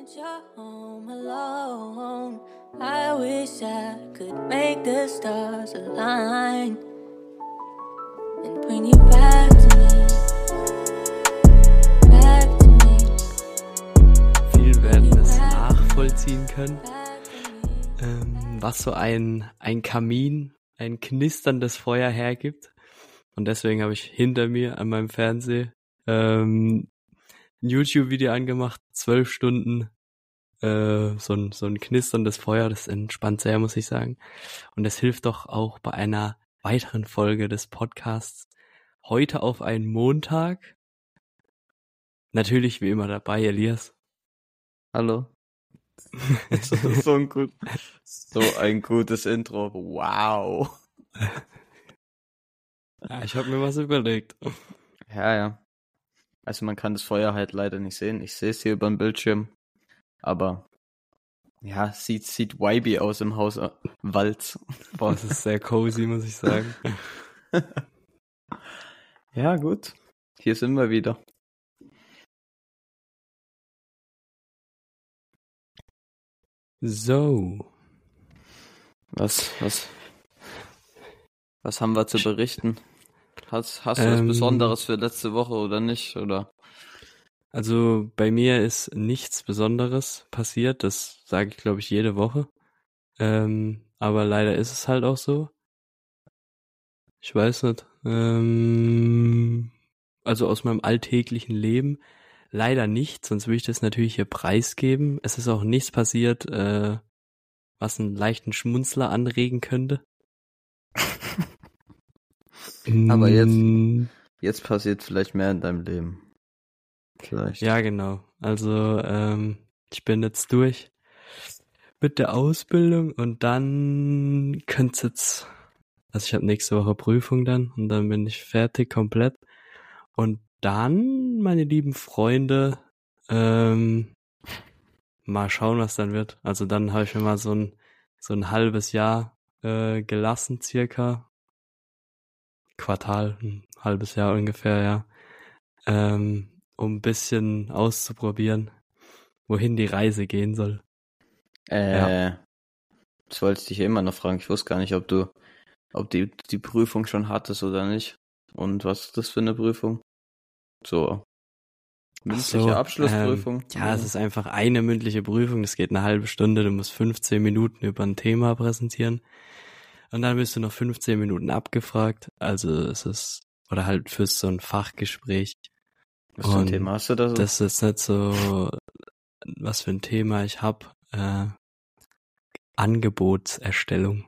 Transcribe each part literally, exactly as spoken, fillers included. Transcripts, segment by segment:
since you're home alone, I wish I could make the stars align and bring you back to me, back to me. Viele werden es nachvollziehen können, ähm, was so ein, ein Kamin, ein knisterndes Feuer hergibt. Und deswegen habe ich hinter mir an meinem Fernseher ähm, ein YouTube-Video angemacht, zwölf Stunden, äh, so ein, so ein knisterndes Feuer, das entspannt sehr, muss ich sagen. Und das hilft doch auch bei einer weiteren Folge des Podcasts. Heute auf einen Montag. Natürlich wie immer dabei, Elias. Hallo. so, so, ein gut, so ein gutes Intro. Wow. Ja, ich habe mir was überlegt. Ja, ja. Also man kann das Feuer halt leider nicht sehen. Ich sehe es hier über dem Bildschirm. Aber ja, sieht sieht vibey aus im Haus Walz. Boah, das ist sehr cozy, muss ich sagen. Ja, gut. Hier sind wir wieder. So. Was, was, was haben wir zu berichten? Hast, hast du Ähm, was Besonderes für letzte Woche oder nicht? Oder? Also bei mir ist nichts Besonderes passiert, das sage ich glaube ich jede Woche. Ähm, aber leider ist es halt auch so. Ich weiß nicht. Ähm, also aus meinem alltäglichen Leben leider nicht, sonst würde ich das natürlich hier preisgeben. Es ist auch nichts passiert, äh, was einen leichten Schmunzler anregen könnte. Aber jetzt, Mm, jetzt passiert vielleicht mehr in deinem Leben. Vielleicht. Ja, genau. Also ähm, ich bin jetzt durch mit der Ausbildung und dann könnte es jetzt, also ich habe nächste Woche Prüfung dann und dann bin ich fertig komplett. Und dann, meine lieben Freunde, ähm, mal schauen, was dann wird. Also dann habe ich mir mal so ein so ein halbes Jahr äh, gelassen, circa. Quartal, ein halbes Jahr ungefähr, ja. Ähm, um ein bisschen auszuprobieren, wohin die Reise gehen soll. Äh, ja. Das wollte ich dich immer noch fragen. Ich wusste gar nicht, ob du, ob die, die Prüfung schon hattest oder nicht. Und was ist das für eine Prüfung? So. Mündliche So, Abschlussprüfung? Ähm, ja, es ist einfach eine mündliche Prüfung. Das geht eine halbe Stunde. Du musst fünfzehn Minuten über ein Thema präsentieren. Und dann wirst du noch fünfzehn Minuten abgefragt. Also es ist, oder halt für so ein Fachgespräch. Was für ein Thema hast du da so? Das ist nicht so, was für ein Thema ich habe. Äh, Angebotserstellung.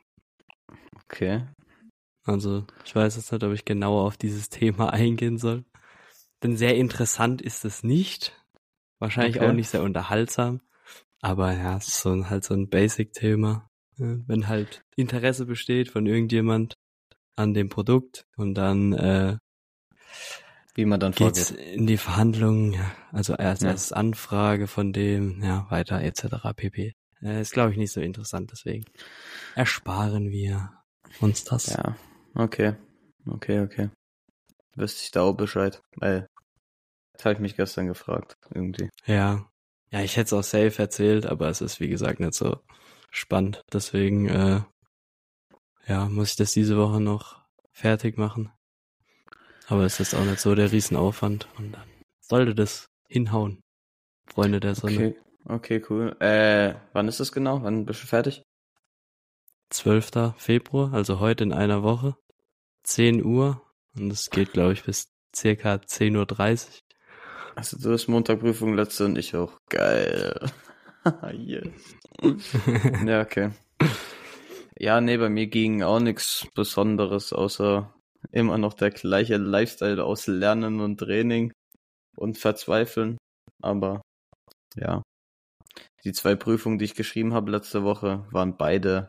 Okay. Also ich weiß jetzt nicht, ob ich genauer auf dieses Thema eingehen soll. Denn sehr interessant ist es nicht. Wahrscheinlich Okay. auch nicht sehr unterhaltsam. Aber ja, es ist so ein, halt so ein Basic-Thema. Ja, wenn halt Interesse besteht von irgendjemand an dem Produkt und dann äh, Wie man dann geht's vorgeht. in die Verhandlungen, ja, also erst Ja. als Anfrage von dem, ja, weiter et cetera pp. Äh, ist, glaube ich, nicht so interessant, deswegen ersparen wir uns das. Ja, okay. Okay, okay. Wüsste ich da auch Bescheid. Weil, das habe ich mich gestern gefragt, irgendwie. Ja, ja, ich hätte es auch safe erzählt, aber es ist, wie gesagt, nicht so spannend. Deswegen, äh, ja, muss ich das diese Woche noch fertig machen. Aber es ist auch nicht so der Riesenaufwand. Und dann sollte das hinhauen, Freunde der Sonne. Okay, okay, cool. Äh, wann ist das genau? Wann bist du fertig? zwölfter Februar, also heute in einer Woche, zehn Uhr. Und es geht, glaube ich, bis circa zehn Uhr dreißig. Also du hast Montagprüfung letzte und ich auch. Geil. Yes. Ja, okay. Ja, nee, bei mir ging auch nichts Besonderes, außer immer noch der gleiche Lifestyle aus Lernen und Training und Verzweifeln. Aber ja, die zwei Prüfungen, die ich geschrieben habe letzte Woche, waren beide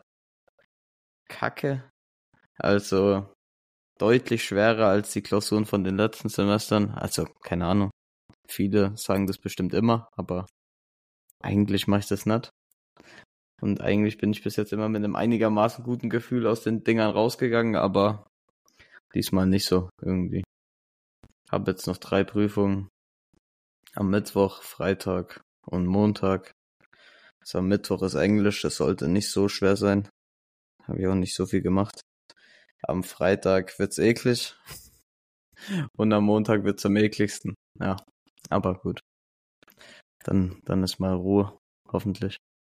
Kacke. Also deutlich schwerer als die Klausuren von den letzten Semestern. Also, keine Ahnung. Viele sagen das bestimmt immer, aber eigentlich mache ich das nicht. Und eigentlich bin ich bis jetzt immer mit einem einigermaßen guten Gefühl aus den Dingern rausgegangen, aber diesmal nicht so irgendwie. Habe jetzt noch drei Prüfungen am Mittwoch, Freitag und Montag. Also am Mittwoch ist Englisch, das sollte nicht so schwer sein. Habe ich auch nicht so viel gemacht. Am Freitag wird's eklig. Und am Montag wird's am ekligsten. Ja, aber gut. Dann, dann ist mal Ruhe, hoffentlich.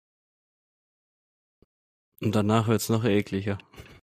Und danach wird's noch ekliger.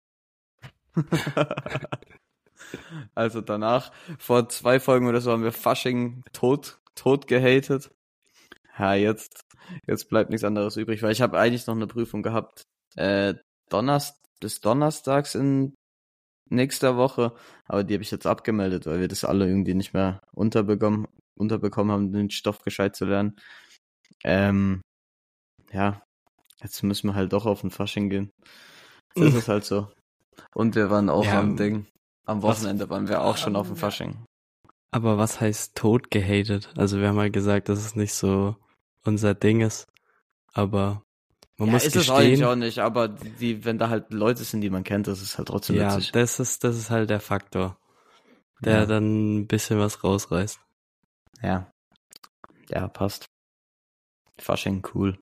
Also danach, vor zwei Folgen oder so haben wir Fasching tot, tot gehatet. Ja, jetzt, jetzt bleibt nichts anderes übrig, weil ich habe eigentlich noch eine Prüfung gehabt. Äh, Donnerstag, bis Donnerstags in nächster Woche, aber die habe ich jetzt abgemeldet, weil wir das alle irgendwie nicht mehr unterbekommen, unterbekommen haben, den Stoff gescheit zu lernen. Ähm, ja, jetzt müssen wir halt doch auf den Fasching gehen. Das ist halt so. Und wir waren auch Ja, am Ding. Am was- Wochenende waren wir auch schon auf dem Fasching. Aber was heißt tot gehatet? Also wir haben halt gesagt, dass es nicht so unser Ding ist. Aber man Ja, muss ist es eigentlich gestehen, auch nicht, aber die, wenn da halt Leute sind, die man kennt, das ist halt trotzdem ja, witzig. das ist, das ist halt der Faktor, der Ja. dann ein bisschen was rausreißt. Ja. Ja, passt. Fasching, cool.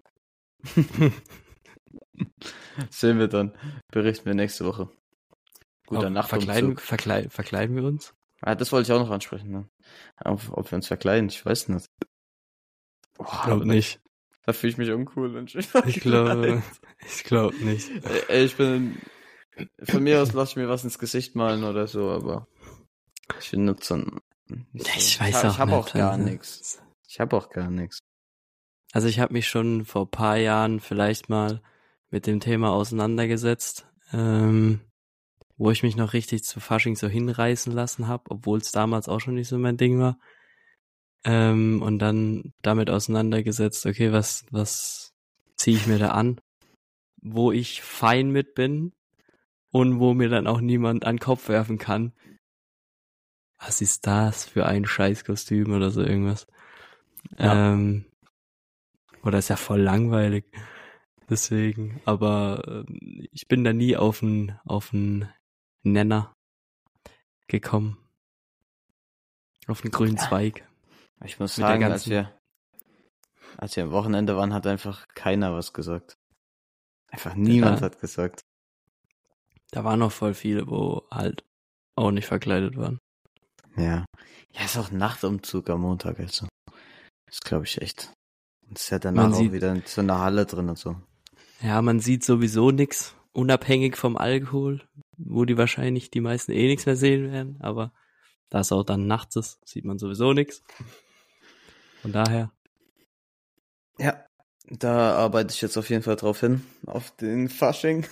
Sehen wir dann. Berichten wir nächste Woche. Guter Ob- verkleiden, Nachtumzug. verkleiden, verkleiden wir uns? Ah, das wollte ich auch noch ansprechen. Ne? Ob, ob wir uns verkleiden, ich weiß nicht. Boah, Ich glaube aber nicht. Da fühle ich mich uncool. Wenn ich mich Ich glaube, verkleide. ich glaube nicht. Ey, ich bin... Von mir aus lasse ich mir was ins Gesicht malen oder so, aber ich finde das dann... nicht so. Ich weiß ich, auch Ich habe nicht, auch gar also- nichts. Ich habe auch gar nichts. Also ich habe mich schon vor ein paar Jahren vielleicht mal mit dem Thema auseinandergesetzt, ähm, wo ich mich noch richtig zu Fasching so hinreißen lassen habe, obwohl es damals auch schon nicht so mein Ding war. Ähm, und dann damit auseinandergesetzt, okay, was was ziehe ich mir da an, wo ich fein mit bin und wo mir dann auch niemand an den Kopf werfen kann. Was ist das für ein Scheißkostüm oder so irgendwas? Ja. Ähm, oder ist ja voll langweilig. Deswegen, aber ähm, ich bin da nie auf einen auf einen Nenner gekommen. Auf einen grünen Ja. Zweig. Ich muss Mit der sagen, als ganzen- wir, als wir am Wochenende waren, hat einfach keiner was gesagt. Einfach niemand Ja. hat gesagt. Da waren noch voll viele, wo halt auch nicht verkleidet waren. Ja. Ja, ist auch Nachtumzug am Montag, also. Das glaube ich echt. Und ist ja danach Man auch sieht- wieder in so einer Halle drin und so. Ja, man sieht sowieso nix, unabhängig vom Alkohol, wo die wahrscheinlich die meisten eh nichts mehr sehen werden, aber da es auch dann nachts ist, sieht man sowieso nix. Von daher, Ja. Da arbeite ich jetzt auf jeden Fall drauf hin, auf den Fasching.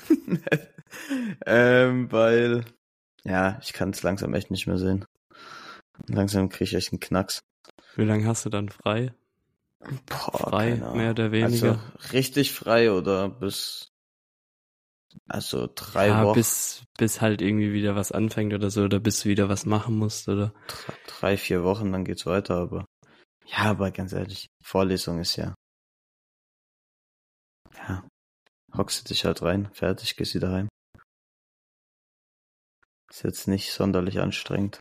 ähm, weil, ja, ich kann es langsam echt nicht mehr sehen. Langsam kriege ich echt einen Knacks. wie lange hast du dann frei? Boah, Frei, keine Ahnung. mehr oder weniger. Also richtig frei oder bis, also drei ja, Wochen, bis bis halt irgendwie wieder was anfängt oder so, oder bis du wieder was machen musst, oder? drei, drei, vier Wochen, dann geht's weiter, aber, ja, aber ganz ehrlich, Vorlesung ist ja, ja, hockst du dich halt rein, fertig, gehst wieder heim. Ist jetzt nicht sonderlich anstrengend.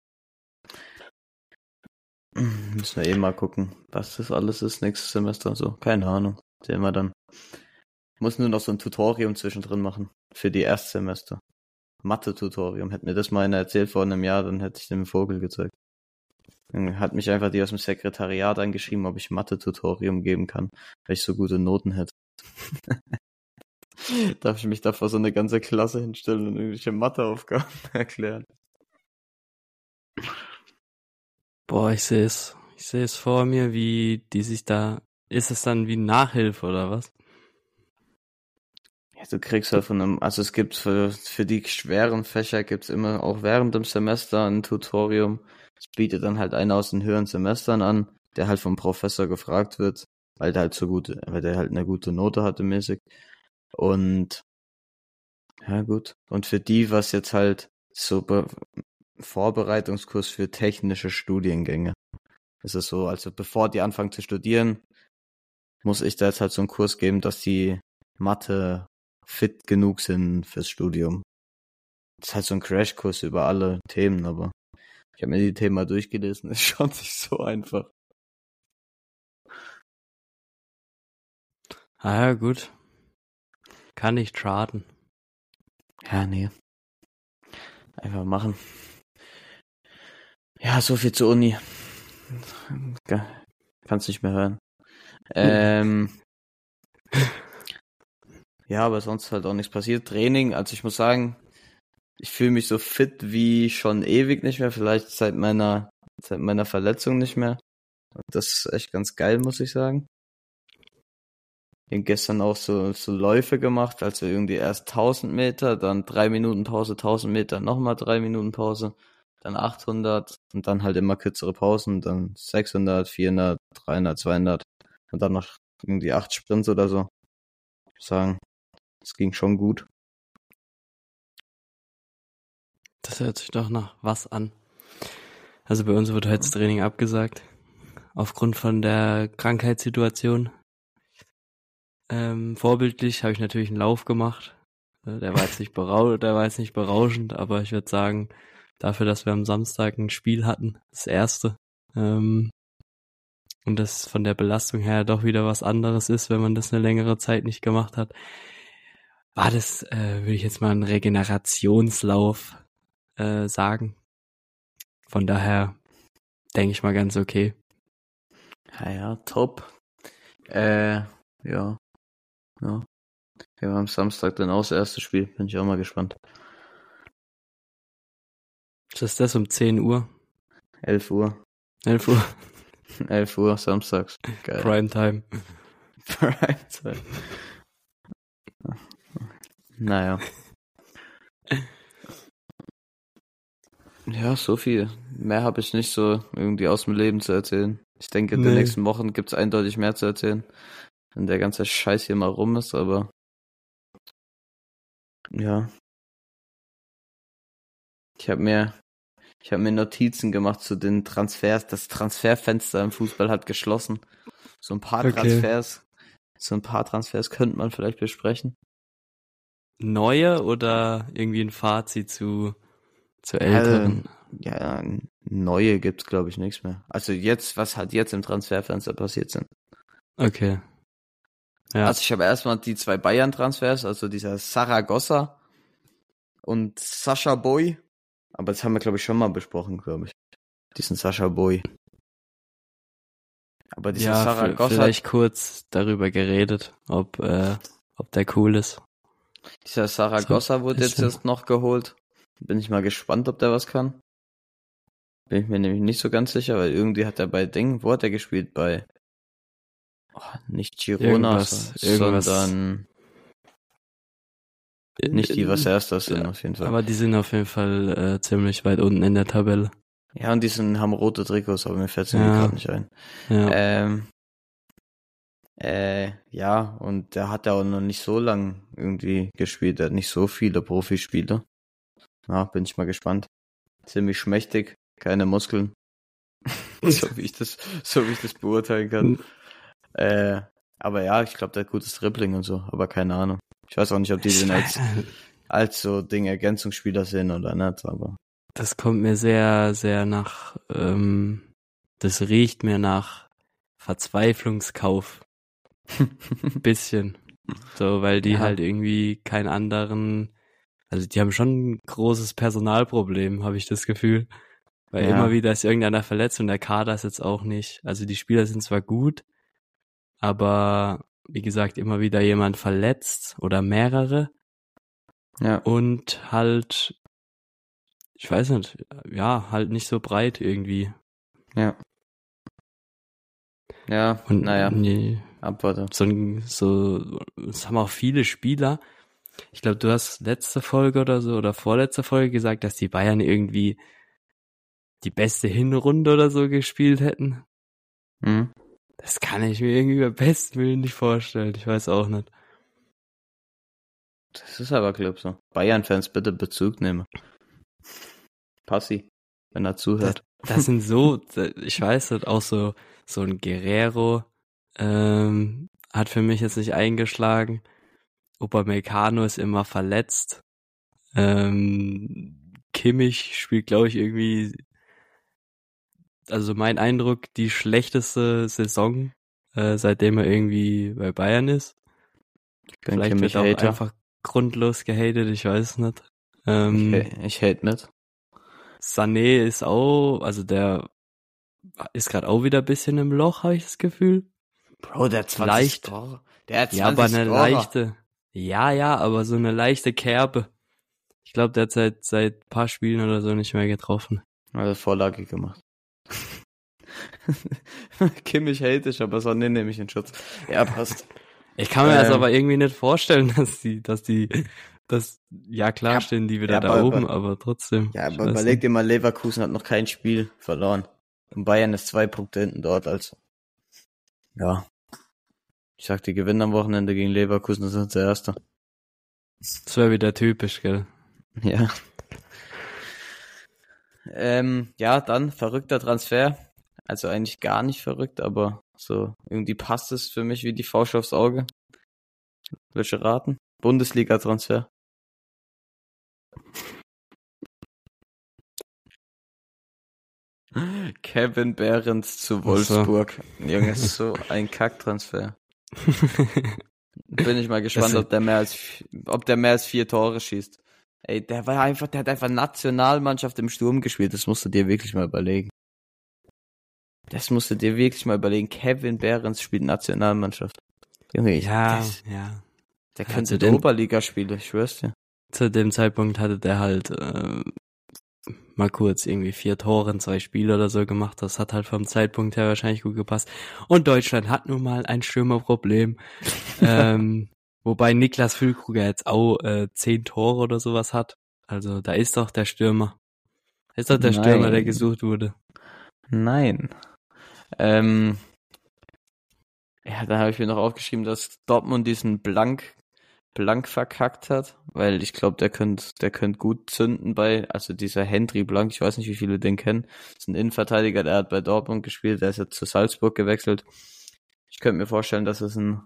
Müssen wir eh mal gucken, was das alles ist nächstes Semester und so. Keine Ahnung. Sehen wir dann. Muss nur noch so ein Tutorium zwischendrin machen. Für die Erstsemester. Mathe-Tutorium. Hätte mir das mal einer erzählt vor einem Jahr, dann hätte ich dem Vogel gezeigt. Dann hat mich einfach die aus dem Sekretariat angeschrieben, ob ich Mathe-Tutorium geben kann, weil ich so gute Noten hätte. Darf ich mich da vor so eine ganze Klasse hinstellen und irgendwelche Matheaufgaben erklären? Boah, ich sehe es. Ich sehe es vor mir, wie die sich da. Ist es dann wie Nachhilfe oder was? Ja, du kriegst halt von einem, also es gibt für, für die schweren Fächer gibt's immer auch während dem Semester ein Tutorium. Es bietet dann halt einer aus den höheren Semestern an, der halt vom Professor gefragt wird, weil der halt so gute, weil der halt eine gute Note hatte mäßig. Und ja gut. Und für die, was jetzt halt so Be- Vorbereitungskurs für technische Studiengänge. Ist es so, also bevor die anfangen zu studieren, muss ich da jetzt halt so einen Kurs geben, dass die Mathe fit genug sind fürs Studium. Das ist halt so ein Crashkurs über alle Themen, aber ich habe mir die Themen mal durchgelesen, ist schon nicht so einfach. Ah ja, gut. Kann nicht schaden. Ja, nee. Einfach machen. Ja, so viel zur Uni. Kannst nicht mehr hören. Ähm, ja, aber sonst halt auch nichts passiert. Training, also ich muss sagen, ich fühle mich so fit wie schon ewig nicht mehr, vielleicht seit meiner seit meiner Verletzung nicht mehr. Das ist echt ganz geil, muss ich sagen. Ich habe gestern auch so, so Läufe gemacht, also irgendwie erst tausend Meter, dann drei Minuten Pause, tausend Meter, nochmal drei Minuten Pause, dann achthundert und dann halt immer kürzere Pausen, dann sechshundert, vierhundert, dreihundert, zweihundert und dann noch irgendwie acht Sprints oder so. Ich muss sagen, das ging schon gut. Das hört sich doch nach was an. Also bei uns wurde heute das Training abgesagt. Aufgrund von der Krankheitssituation. Ähm, vorbildlich habe ich natürlich einen Lauf gemacht. Der war jetzt nicht berau- der war jetzt nicht berauschend, aber ich würde sagen, dafür, dass wir am Samstag ein Spiel hatten, das erste, ähm, und das von der Belastung her doch wieder was anderes ist, wenn man das eine längere Zeit nicht gemacht hat, war das, äh, würde ich jetzt mal ein Regenerationslauf äh, sagen. Von daher denke ich mal ganz okay. Ja, ja, top. Äh, ja. Ja. Wir haben am Samstag dann auch das erste Spiel. Bin ich auch mal gespannt. Ist das das um zehn Uhr? elf Uhr. elf Uhr? elf Uhr samstags. Geil. Primetime. Primetime. Naja. Ja, so viel. Mehr habe ich nicht so irgendwie aus dem Leben zu erzählen. Ich denke, in den Nee. nächsten Wochen gibt's eindeutig mehr zu erzählen, wenn der ganze Scheiß hier mal rum ist, aber ja. Ich habe mir ich habe mir Notizen gemacht zu den Transfers. Das Transferfenster im Fußball hat geschlossen. So ein paar Okay. Transfers, so ein paar Transfers könnte man vielleicht besprechen. Neue oder irgendwie ein Fazit zu, zu älteren? Ja, neue gibt's glaube ich nichts mehr. Also jetzt, was halt jetzt im Transferfenster passiert sind. Okay. Ja. Also ich habe erstmal die zwei Bayern-Transfers, also dieser Saragossa und Sascha Boy. Aber das haben wir, glaube ich, schon mal besprochen, glaube ich. Diesen Sascha Boy. Aber dieser ja, Saragossa, vielleicht kurz darüber geredet, ob, äh, ob der cool ist. dieser Saragossa So, wurde jetzt bisschen. erst noch geholt. Bin ich mal gespannt, ob der was kann. Bin ich mir nämlich nicht so ganz sicher, weil irgendwie hat er bei Ding, wo hat er gespielt? Bei, oh, nicht Girona, Irgendwas, so- irgendwas. sondern nicht die, was erstes sind, auf jeden Fall. Aber die sind auf jeden Fall äh, ziemlich weit unten in der Tabelle. Ja, und die sind, haben rote Trikots, aber mir fällt es irgendwie Ja. gerade nicht ein. Ja. Ähm, äh, ja, und der hat ja auch noch nicht so lang irgendwie gespielt. Der hat nicht so viele Profispiele. Ja, bin ich mal gespannt. Ziemlich schmächtig, keine Muskeln. so wie ich das, so wie ich das beurteilen kann. äh, aber ja, ich glaube, der hat gutes Dribbling und so, aber keine Ahnung. Ich weiß auch nicht, ob die den als, als so Ding Ergänzungsspieler sind oder nicht, aber. Das kommt mir sehr, sehr nach, ähm, das riecht mir nach Verzweiflungskauf. Bisschen. So, weil die Ja. halt irgendwie keinen anderen, also die haben schon ein großes Personalproblem, habe ich das Gefühl. Weil Ja. immer wieder ist irgendeiner verletzt und der Kader ist jetzt auch nicht. Also die Spieler sind zwar gut, aber wie gesagt, immer wieder jemand verletzt oder mehrere Ja. und halt, ich weiß nicht, ja, halt nicht so breit irgendwie. Ja. Ja, Und naja, nee, abwarte. so, ein- so, es haben auch viele Spieler. Ich glaube, du hast letzte Folge oder so oder vorletzte Folge gesagt, dass die Bayern irgendwie die beste Hinrunde oder so gespielt hätten. Hm? Das kann ich mir irgendwie beim besten Willen nicht vorstellen. Ich weiß auch nicht. Das ist aber, glaub so. Bayern-Fans bitte Bezug nehmen. Passi, wenn er zuhört. Das sind so, ich weiß nicht, auch so, so ein Guerrero ähm, hat für mich jetzt nicht eingeschlagen. Upamecano ist immer verletzt. Ähm, Kimmich spielt, glaube ich, irgendwie, also mein Eindruck, die schlechteste Saison, äh, seitdem er irgendwie bei Bayern ist. bin Vielleicht Kimmich wird auch Hater. einfach grundlos gehatet, ich weiß nicht. Ähm, Ich, ich hate nicht. Sané ist auch, also der ist gerade auch wieder ein bisschen im Loch, habe ich das Gefühl. Bro, der hat zwanzig Leicht. Scorer. Der hat Ja, aber zwanzig eine Scorer. leichte, ja, ja, aber so eine leichte Kerbe. Ich glaube, der hat seit, seit ein paar Spielen oder so nicht mehr getroffen. Er hat Vorlage gemacht. Kimmich hate ich, aber Sané nehme ich in Schutz. Ja, passt. Ich kann mir das Ähm. aber irgendwie nicht vorstellen, dass die, dass die, dass, ja klar Ja, stehen die wieder ja, da aber- oben, aber trotzdem. Ja, ich aber weiß überleg nicht. dir mal, Leverkusen hat noch kein Spiel verloren. Und Bayern ist zwei Punkte hinten dort, also. Ja. Ich sag, die gewinnen am Wochenende gegen Leverkusen, das sind der Erste. Das wäre wieder typisch, gell? Ja. Ähm, ja, dann verrückter Transfer. Also eigentlich gar nicht verrückt, aber so irgendwie passt es für mich wie die Faust aufs Auge. Welche raten? Bundesliga-Transfer. Kevin Behrens zu Ach so. Wolfsburg. Junge, ist so ein Kacktransfer. Bin ich mal gespannt, Das- ob der mehr als ob der mehr als vier Tore schießt. Ey, der war einfach, der hat einfach Nationalmannschaft im Sturm gespielt. Das musst du dir wirklich mal überlegen. Das musst du dir wirklich mal überlegen. Kevin Behrens spielt Nationalmannschaft. Junge, ich, Ja, das, ja. der Ja, könnte zu die den- Oberliga spielen, ich schwör's dir. Zu dem Zeitpunkt hatte der halt äh, mal kurz irgendwie vier Tore in zwei Spiele oder so gemacht. Das hat halt vom Zeitpunkt her wahrscheinlich gut gepasst. Und Deutschland hat nun mal ein Stürmerproblem. ähm, wobei Niklas Füllkrug jetzt auch äh, zehn Tore oder sowas hat. Also da ist doch der Stürmer. Ist doch der Nein. Stürmer, der gesucht wurde. Nein. Ähm, ja, da habe ich mir noch aufgeschrieben, dass Dortmund diesen Blank Blank verkackt hat, weil ich glaube, der könnte der könnte gut zünden bei, also dieser Hendry Blank, ich weiß nicht, wie viele den kennen, das ist ein Innenverteidiger, der hat bei Dortmund gespielt, der ist jetzt zu Salzburg gewechselt. Ich könnte mir vorstellen, dass es ein,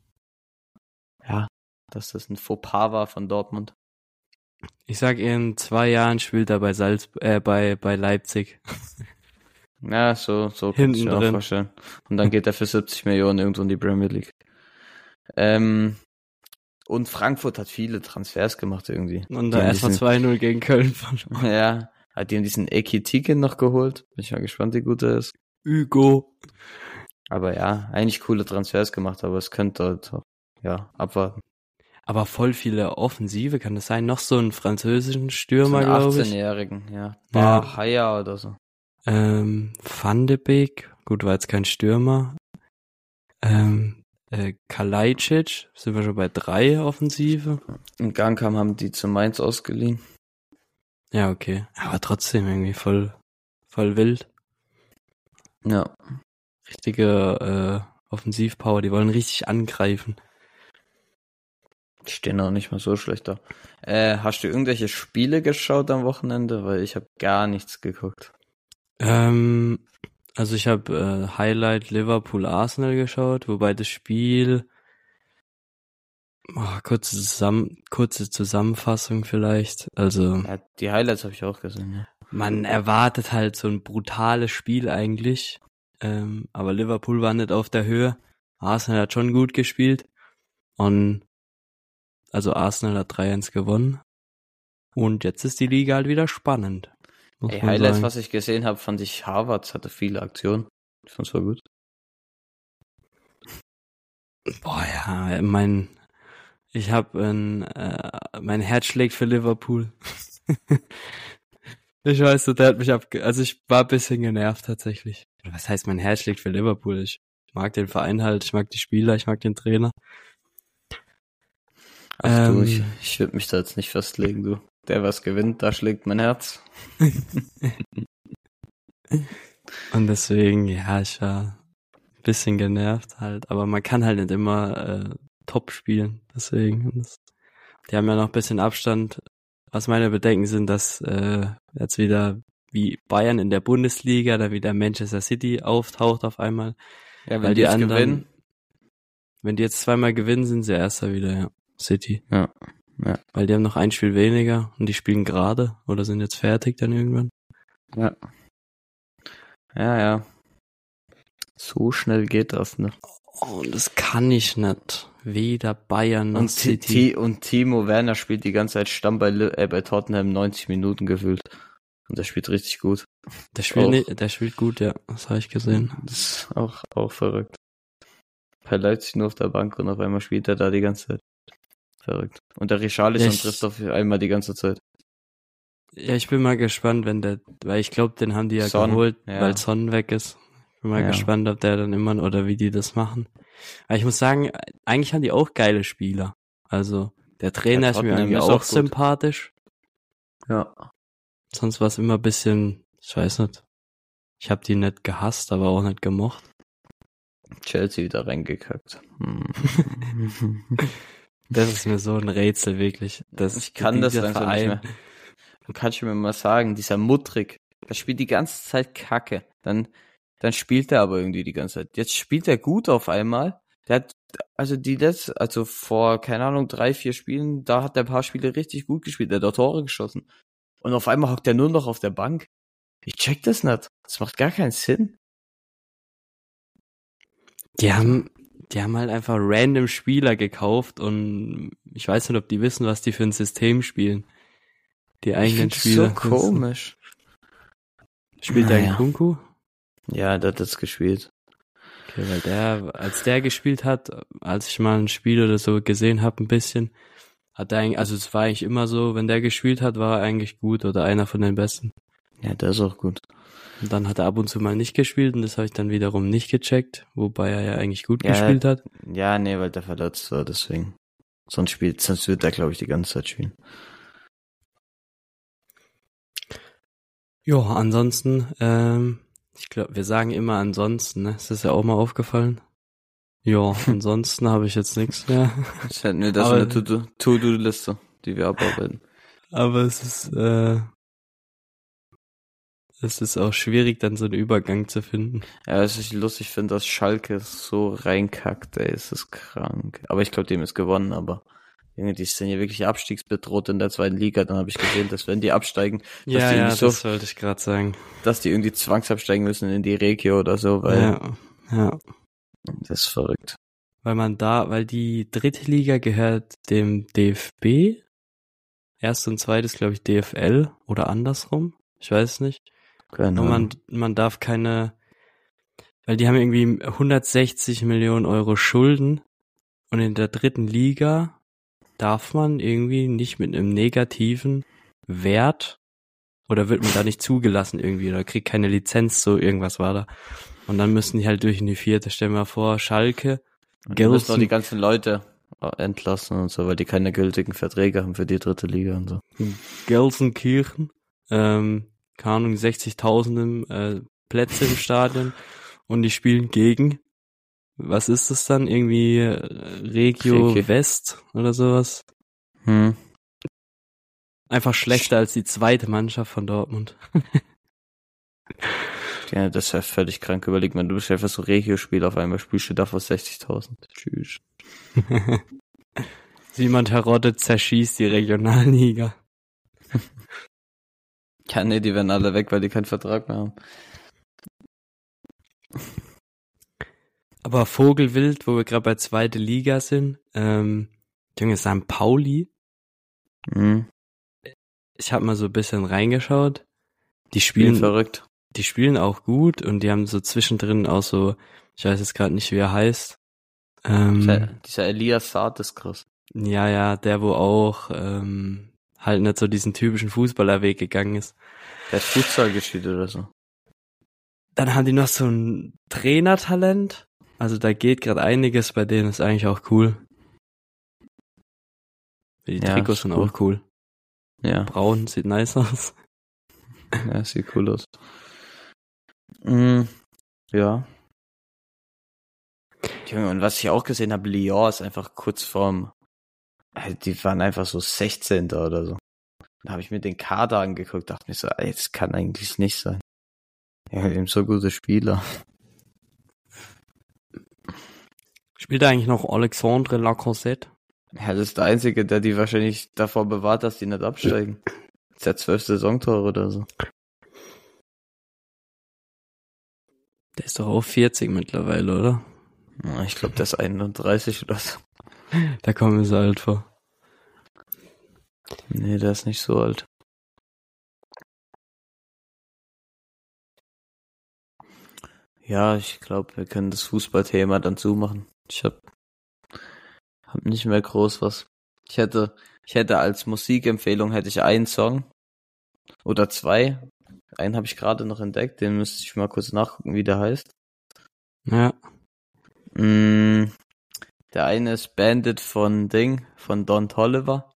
ja, dass das ein Fauxpas war von Dortmund. Ich sag, in zwei Jahren spielt er bei Salz, äh, bei, bei Leipzig. Ja, so, so kann ich Hinten mir auch drin. vorstellen. Und dann geht er für siebzig Millionen irgendwo in die Premier League. Ähm, und Frankfurt hat viele Transfers gemacht irgendwie. Und Die da haben erstmal diesen- zwei null gegen Köln verloren. Ja, hat die haben diesen Ekitike noch geholt. Bin ich mal gespannt, wie gut er ist. Hugo. Aber ja, eigentlich coole Transfers gemacht, aber es könnte halt auch, ja, abwarten. Aber voll viele Offensive, kann das sein? Noch so einen französischen So Stürmer, einen glaube ich. achtzehnjährigen, ja. Ja. Bar Haya oder so. Ähm, Van de Beek, gut, war jetzt kein Stürmer. Ähm, äh, Kalajdzic, sind wir schon bei drei Offensive? In Gangkam haben die zu Mainz ausgeliehen. Ja, okay. Aber trotzdem irgendwie voll, voll wild. Ja. Richtige äh, Offensivpower, die wollen richtig angreifen. Die stehen auch nicht mal so schlecht da. Äh, hast du irgendwelche Spiele geschaut am Wochenende? Weil ich habe gar nichts geguckt. Ähm, also ich habe äh, Highlight Liverpool Arsenal geschaut, wobei das Spiel, oh, kurze, Zusammen kurze Zusammenfassung vielleicht. Also Ja, die Highlights habe ich auch gesehen, ja. man erwartet halt so ein brutales Spiel eigentlich, ähm, aber Liverpool war nicht auf der Höhe. Arsenal hat schon gut gespielt und also Arsenal hat drei eins gewonnen und jetzt ist die Liga halt wieder spannend. muss Ey, man Highlights, sagen. was ich gesehen habe, fand ich, Harvards hatte viele Aktionen. Ich fand's war gut. Boah, ja, mein, ich habe ein, äh, mein Herz schlägt für Liverpool. Ich weiß, so, der hat mich abge, also ich war ein bisschen genervt tatsächlich. Was heißt, mein Herz schlägt für Liverpool? Ich mag den Verein halt, ich mag die Spieler, ich mag den Trainer. Ach du, Ähm. ich, ich würde mich da jetzt nicht festlegen, du. Der was gewinnt, da schlägt mein Herz. Und deswegen, ja, ich war ein bisschen genervt halt, aber man kann halt nicht immer äh, top spielen, deswegen. Und das, die haben ja noch ein bisschen Abstand. Was meine Bedenken sind, dass äh, jetzt wieder wie Bayern in der Bundesliga, da wieder Manchester City auftaucht auf einmal. Ja, wenn Weil die die jetzt anderen, gewinnen. wenn die jetzt zweimal gewinnen, sind sie Erster wieder, ja. City. Ja, ja. Weil die haben noch ein Spiel weniger und die spielen gerade oder sind jetzt fertig dann irgendwann. Ja. Ja, ja. So schnell geht das, ne? Oh, das kann ich nicht. weder Bayern noch Und, City. T- und Timo Werner spielt die ganze Zeit Stamm bei, Li- äh, bei Tottenham neunzig Minuten gefühlt. Und der spielt richtig gut. Der spielt, auch. nicht, der spielt gut, ja. Das habe ich gesehen. Das ist auch, auch verrückt. Bei Leipzig nur auf der Bank und auf einmal spielt er da die ganze Zeit. Verrückt. Und der Richarlison Ich- trifft auf einmal die ganze Zeit. Ja, ich bin mal gespannt, wenn der, weil ich glaube, den haben die ja Son, geholt, ja. weil Son weg ist. Ich bin mal Ja. gespannt, ob der dann immer, oder wie die das machen. Aber ich muss sagen, eigentlich haben die auch geile Spieler. Also, der Trainer Ja, ist mir Tottenham irgendwie ist auch, auch gut. sympathisch. Ja. Sonst war es immer ein bisschen, ich weiß nicht. Ich habe die nicht gehasst, aber auch nicht gemocht. Chelsea wieder reingekackt. Hm. Das ist mir so ein Rätsel, wirklich. Das, Ich kann das dieser langsam Verein, nicht mehr. Du kannst mir mal sagen, dieser Mutrik, der spielt die ganze Zeit Kacke. Dann, dann spielt er aber irgendwie die ganze Zeit. Jetzt spielt er gut auf einmal. Der hat, also die letzte, also vor, keine Ahnung, drei, vier Spielen, da hat er ein paar Spiele richtig gut gespielt. Der hat auch Tore geschossen. Und auf einmal hockt er nur noch auf der Bank. Ich check das nicht. Das macht gar keinen Sinn. Die haben, die haben halt einfach random Spieler gekauft und ich weiß nicht, ob die wissen, was die für ein System spielen. Die Ich eigenen find's Spieler. so komisch. Spielt der Naja. Nkunku? Ja, der hat das gespielt. Okay, weil der, als der gespielt hat, als ich mal ein Spiel oder so gesehen habe, ein bisschen, hat er eigentlich, also es war eigentlich immer so, wenn der gespielt hat, war er eigentlich gut oder einer von den Besten. Ja, der ist auch gut. Und dann hat er ab und zu mal nicht gespielt und das habe ich dann wiederum nicht gecheckt, wobei er ja eigentlich gut Ja, gespielt hat. Ja, nee, weil der verletzt war, deswegen. Sonst spielt, sonst wird er, glaube ich, die ganze Zeit spielen. Ja, ansonsten, ähm, ich glaube, wir sagen immer ansonsten, ne? Ist das ja auch mal aufgefallen? Ja, ansonsten habe ich jetzt nichts mehr. Das hätten wir das Aber- in der To-Do- To-Do-Liste, die wir abarbeiten. Aber es ist, äh, es ist auch schwierig, dann so einen Übergang zu finden. Ja, was ich lustig finde, dass Schalke so reinkackt, ey, ist das krank. Aber ich glaube, dem ist gewonnen, aber Junge, die sind ja wirklich abstiegsbedroht in der zweiten Liga. Dann habe ich gesehen, dass wenn die absteigen, dass Ja, die ja, irgendwie so, das wollte ich gerade sagen. dass die irgendwie zwangsabsteigen müssen in die Regio oder so, weil Ja, ja. das ist verrückt. Weil man da, weil die dritte Liga gehört dem D F B. Erst und zweites, glaube ich, D F L oder andersrum. Ich weiß es nicht. Genau. Und man, man darf keine, weil die haben irgendwie hundertsechzig Millionen Euro Schulden und in der dritten Liga darf man irgendwie nicht mit einem negativen Wert oder wird man da nicht zugelassen irgendwie oder kriegt keine Lizenz, so irgendwas war da. Und dann müssen die halt durch in die vierte. Stell dir mal vor, Schalke, Und die müssen auch die Gelsen, ganzen Leute entlassen und so, weil die keine gültigen Verträge haben für die dritte Liga und so. Gelsenkirchen, ähm, keine Ahnung, sechzigtausend äh, Plätze im Stadion und die spielen gegen, was ist das dann? Irgendwie äh, Regio Regio. West oder sowas? Hm. Einfach schlechter als die zweite Mannschaft von Dortmund. Ja, das ist ja völlig krank. Überleg mal, du bist einfach so Regio-Spiel, auf einmal spielst du da vor sechzigtausend. Tschüss. Simon Terodde zerschießt die Regionalliga. Ja, nee, die werden alle weg, weil die keinen Vertrag mehr haben. Aber Vogelwild, wo wir gerade bei zweite Liga sind, ähm, Junge, Sankt Pauli, Mhm. ich habe mal so ein bisschen reingeschaut. Die Spielen spielen, verrückt. die spielen auch gut und die haben so zwischendrin auch so, ich weiß jetzt gerade nicht, wie er heißt. Ähm, Dieser, dieser Elias Saad ist krass. ja, ja, der wo auch ähm, halt nicht so diesen typischen Fußballerweg gegangen ist. Der hat Futsal gespielt oder so. Dann haben die noch so ein Trainertalent. Also da geht gerade einiges bei denen, ist eigentlich auch cool. Die Ja, Trikots ist sind cool. auch cool. Ja, Braun, sieht nice aus. ja, sieht cool aus. Mhm. Ja. Junge, und was ich auch gesehen habe, Lyon ist einfach kurz vorm, halt, die waren einfach so sechzehnter oder so. Da habe ich mir den Kader angeguckt, dachte mir so, ey, das kann eigentlich nicht sein. Ja, die haben so gute Spieler. Spielt eigentlich noch Alexandre Lacazette? Ja, das ist der Einzige, der die wahrscheinlich davor bewahrt, dass die nicht absteigen. Das ist der zwölfte Saisontor oder so. Der ist doch auch vierzig mittlerweile, oder? Ja, ich glaube, der ist einunddreißig oder so. Da kommen wir so alt vor. Nee, der ist nicht so alt. Ja, ich glaube, wir können das Fußballthema dann zumachen. Ich hab, hab nicht mehr groß was. Ich hätte, ich hätte als Musikempfehlung hätte ich einen Song oder zwei. Einen habe ich gerade noch entdeckt, den müsste ich mal kurz nachgucken, wie der heißt. Ja. Mm, der eine ist Bandit von Ding, von Don Toliver.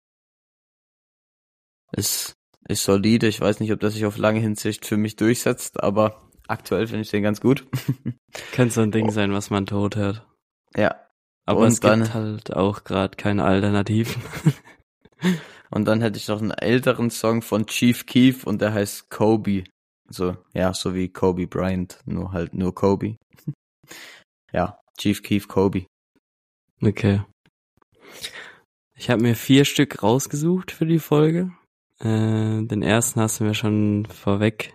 Ist, ist solide. Ich weiß nicht, ob das sich auf lange Hinsicht für mich durchsetzt, aber aktuell finde ich den ganz gut. Könnte so ein Ding sein, was man tot hört. Ja. Aber Und es dann- gibt halt auch gerade keine Alternativen. Und dann hätte ich noch einen älteren Song von Chief Keef und der heißt Kobe. So, ja, so wie Kobe Bryant, nur halt nur Kobe. Ja, Chief Keef Kobe. Okay. Ich habe mir vier Stück rausgesucht für die Folge. Äh, den ersten hast du mir schon vorweg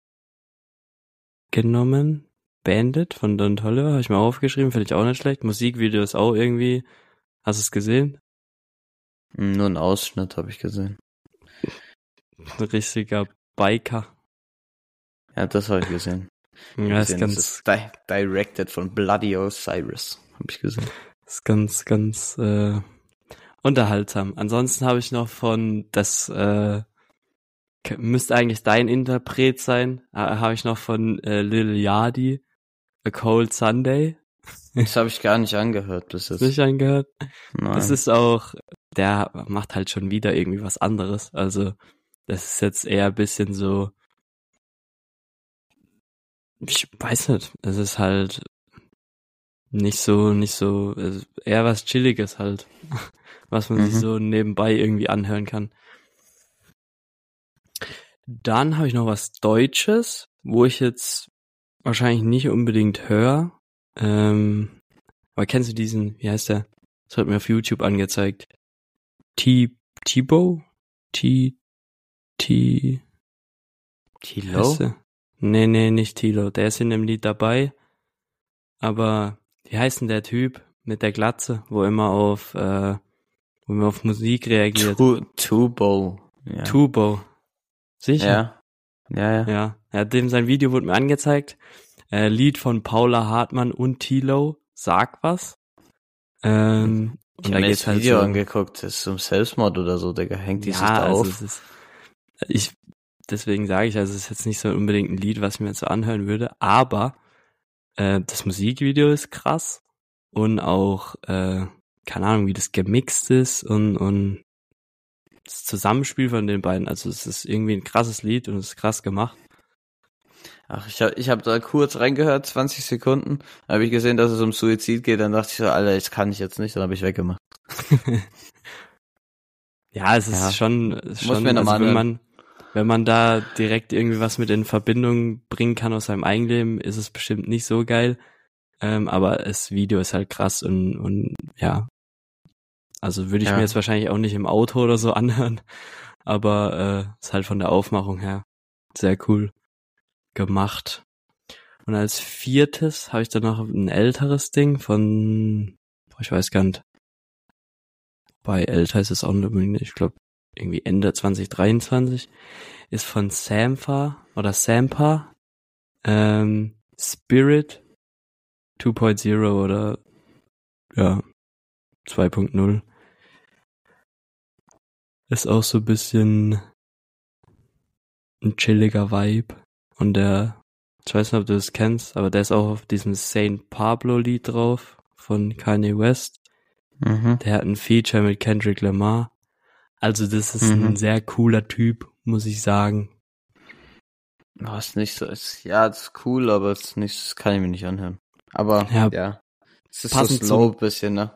genommen. Bandit von Don Toliver, habe ich mal aufgeschrieben, finde ich auch nicht schlecht. Musikvideo ist auch irgendwie, hast du es gesehen? Hm, Nur einen Ausschnitt habe ich gesehen. Ein richtiger Biker. Ja, das habe ich gesehen. Ja, ist gesehen, ganz, das ist di- directed von Bloody Osiris, habe ich gesehen. ist ganz, ganz äh, unterhaltsam. Ansonsten habe ich noch von, das äh, k- müsste eigentlich dein Interpret sein, äh, habe ich noch von äh, Lil Yachty, A Cold Sunday. Das habe ich gar nicht angehört bis jetzt. Nicht angehört? Nein. Das ist auch, der macht halt schon wieder irgendwie was anderes. Also das ist jetzt eher ein bisschen so, ich weiß nicht, es ist halt nicht so, nicht so, also eher was Chilliges halt, was man sich Mhm. so nebenbei irgendwie anhören kann. Dann habe ich noch was Deutsches, wo ich jetzt wahrscheinlich nicht unbedingt höre. Ähm, aber kennst du diesen, wie heißt der? Das wird mir auf YouTube angezeigt. T, T-Bow? T, T, Tilo? heißt der? Nee, nee, nicht Tilo. Der ist in dem Lied dabei. Aber wie heißt denn der Typ mit der Glatze, wo immer auf, äh, wo immer auf Musik reagiert? Tu- Tubo. Ja. Tubo. Sicher? Ja. Ja, ja. Ja. Ja, dem sein Video wurde mir angezeigt. Äh, Lied von Paula Hartmann und Tilo. Sag was. Ähm, Ich und habe da mir geht's das halt Video so. angeguckt, das ist um Selbstmord oder so, Digga. Hängt die sich da also auf? es ist, ich, deswegen sage ich, also es ist jetzt nicht so unbedingt ein Lied, was ich mir jetzt so anhören würde, aber äh, das Musikvideo ist krass und auch, äh, keine Ahnung, wie das gemixt ist und, und das Zusammenspiel von den beiden, also es ist irgendwie ein krasses Lied und es ist krass gemacht. Ach, ich habe ich hab da kurz reingehört, zwanzig Sekunden. Dann habe ich gesehen, dass es um Suizid geht. Dann dachte ich so, Alter, das kann ich jetzt nicht. Dann habe ich weggemacht. Ja, es ist Ja. schon, ist Muss schon mir noch also mal wenn anhören. man, wenn man da direkt irgendwie was mit in Verbindung bringen kann aus seinem Eigenleben, ist es bestimmt nicht so geil. Ähm, aber das Video ist halt krass und, und ja. Also würde ich Ja. mir jetzt wahrscheinlich auch nicht im Auto oder so anhören. Aber äh, ist halt von der Aufmachung her sehr cool gemacht. Und als viertes habe ich dann noch ein älteres Ding von, boah, ich weiß gar nicht. Bei älter ist es auch nicht unbedingt, ich glaube irgendwie Ende zwanzig dreiundzwanzig, ist von Sampha oder Sampa, ähm, Spirit zwei Punkt null oder ja, zwei Punkt null. Ist auch so ein bisschen ein chilliger Vibe. Und der, ich weiß nicht, ob du das kennst, aber der ist auch auf diesem Saint Pablo Lied drauf von Kanye West. Mhm. Der hat ein Feature mit Kendrick Lamar. Also das ist Mhm. ein sehr cooler Typ, muss ich sagen. Oh, ist nicht so, ist, ja, das ist cool, aber es ist nicht, das kann ich mir nicht anhören. Aber, Ja, ja. Es ist so passend slow zum- bisschen, ne?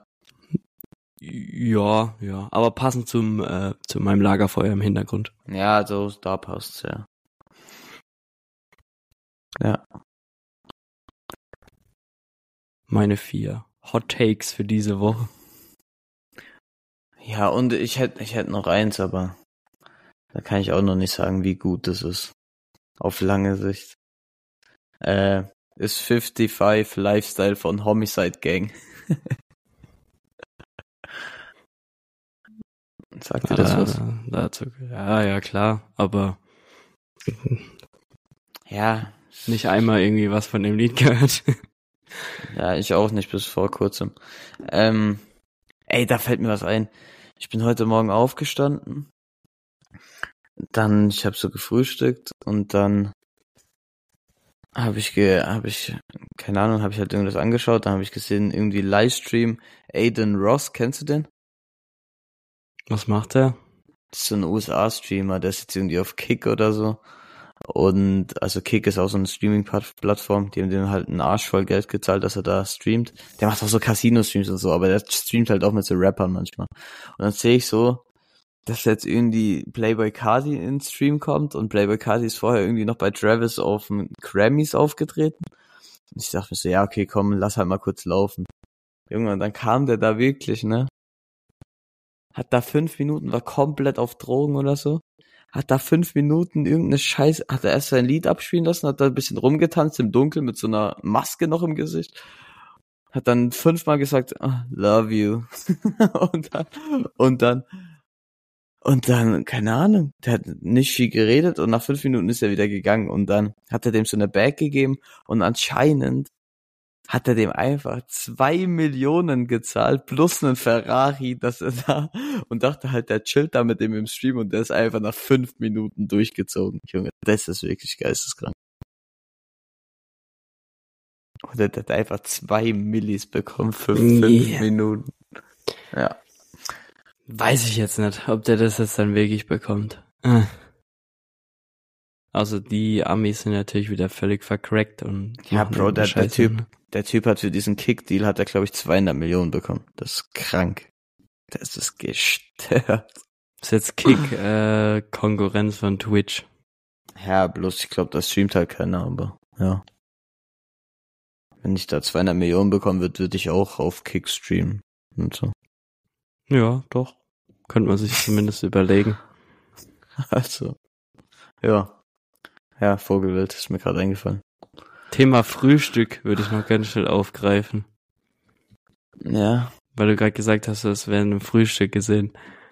Ja, ja, aber passend zum äh, zu meinem Lagerfeuer im Hintergrund. Ja, also, da passt's, ja. Ja. Meine vier Hot Takes für diese Woche. Ja, und ich hätte, ich hätte noch eins, aber da kann ich auch noch nicht sagen, wie gut das ist. Auf lange Sicht. Äh, ist fünfundfünfzig Lifestyle von Homicide Gang. Sagt dir das Ah, was? dazu, ja, ja, klar, aber Ja. nicht einmal irgendwie was von dem Lied gehört. Ja, ich auch nicht bis vor kurzem. Ähm, ey, da fällt mir was ein. Ich bin heute Morgen aufgestanden. Dann, ich habe so gefrühstückt und dann habe ich, ge, habe ich, keine Ahnung, habe ich halt irgendwas angeschaut. Dann habe ich gesehen, irgendwie Livestream Aiden Ross, kennst du den? Was macht er? Das ist so ein U S A-Streamer, der ist jetzt irgendwie auf Kick oder so. Und also Kick ist auch so eine Streaming-Plattform, die haben dem halt einen Arsch voll Geld gezahlt, dass er da streamt. Der macht auch so Casino-Streams und so, aber der streamt halt auch mit so Rappern manchmal. Und dann sehe ich so, dass jetzt irgendwie Playboi Carti ins Stream kommt und Playboi Carti ist vorher irgendwie noch bei Travis auf den Grammys aufgetreten. Und ich dachte mir so, ja okay, komm, lass halt mal kurz laufen. Junge, und dann kam der da wirklich, ne? Hat da fünf Minuten, war komplett auf Drogen oder so. Hat da fünf Minuten irgendeine Scheiße, hat er erst sein Lied abspielen lassen, hat da ein bisschen rumgetanzt im Dunkeln mit so einer Maske noch im Gesicht. Hat dann fünfmal gesagt, oh, love you. und dann, und dann, und dann, keine Ahnung, der hat nicht viel geredet und nach fünf Minuten ist er wieder gegangen und dann hat er dem so eine Bag gegeben und anscheinend hat er dem einfach zwei Millionen gezahlt plus einen Ferrari, dass er da und dachte halt, der chillt da mit dem im Stream und der ist einfach nach fünf Minuten durchgezogen. Junge, das ist wirklich geisteskrank. Und er hat einfach zwei Millis bekommen für fünf Nee. Minuten. Ja. Weiß ich jetzt nicht, ob der das jetzt dann wirklich bekommt. Äh. Also die Amis sind natürlich wieder völlig vercrackt und Ja, machen Bro, der, der Scheiße, Typ, ne? der Typ hat für diesen Kick-Deal hat er, glaube ich, zweihundert Millionen bekommen. Das ist krank. Das ist gestört. Ist jetzt Kick äh, Konkurrenz von Twitch. Ja, bloß ich glaube, das streamt halt keiner, aber ja. Wenn ich da zweihundert Millionen bekommen würde, würde ich auch auf Kick streamen und so. Ja, doch. Könnte man sich zumindest überlegen. Also, ja. Ja, Vogelwild ist mir gerade eingefallen. Thema Frühstück würde ich noch ganz schnell aufgreifen. Ja, Weil du gerade gesagt hast, das wäre ein Frühstück gesehen.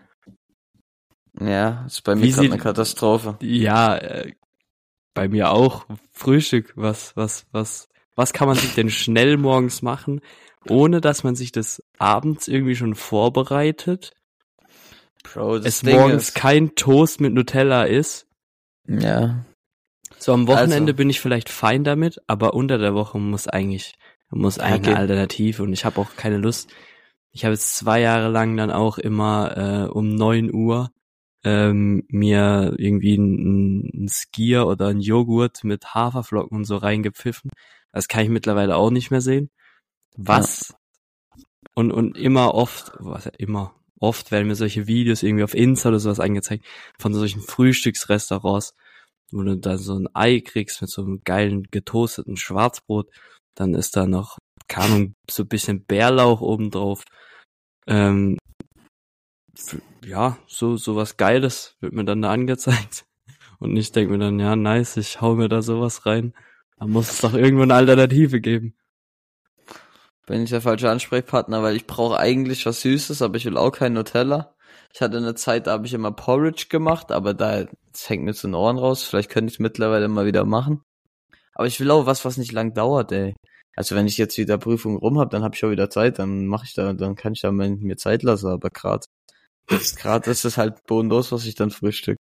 ja, ist bei mir Wie gerade sieht- eine Katastrophe. Ja, äh, bei mir auch. Frühstück, was, was, was, was kann man sich denn schnell morgens machen, ohne dass man sich das abends irgendwie schon vorbereitet? Bro, das Es Ding morgens ist, kein Toast mit Nutella ist. ja, So am Wochenende Also- bin ich vielleicht fein damit, aber unter der Woche muss eigentlich, muss Ja, eigentlich okay. eine Alternative und ich habe auch keine Lust. Ich habe jetzt zwei Jahre lang dann auch immer äh, um neun Uhr ähm, mir irgendwie ein, ein Skier oder ein Joghurt mit Haferflocken und so reingepfiffen. Das kann ich mittlerweile auch nicht mehr sehen. Was und und immer oft, was ja immer, oft werden mir solche Videos irgendwie auf Insta oder sowas angezeigt von solchen Frühstücksrestaurants, wo du da so ein Ei kriegst mit so einem geilen getoasteten Schwarzbrot, dann ist da noch, keine Ahnung, so ein bisschen Bärlauch oben drauf. Ähm, f- ja, so so was Geiles wird mir dann da angezeigt. Und ich denke mir dann, ja, nice, ich hau mir da sowas rein. Da muss es doch irgendwo eine Alternative geben. bin ich der falsche Ansprechpartner, weil ich brauche eigentlich was Süßes, aber ich will auch kein Nutella. Ich hatte eine Zeit, da habe ich immer Porridge gemacht, aber da das hängt mir zu den Ohren raus. Vielleicht könnte ich es mittlerweile mal wieder machen. Aber ich will auch was, was nicht lang dauert, ey. Also wenn ich jetzt wieder Prüfung rum habe, dann habe ich auch wieder Zeit, dann mache ich da, dann kann ich da mal mir Zeit lassen, aber gerade gerade ist es halt bodenlos, was ich dann frühstück.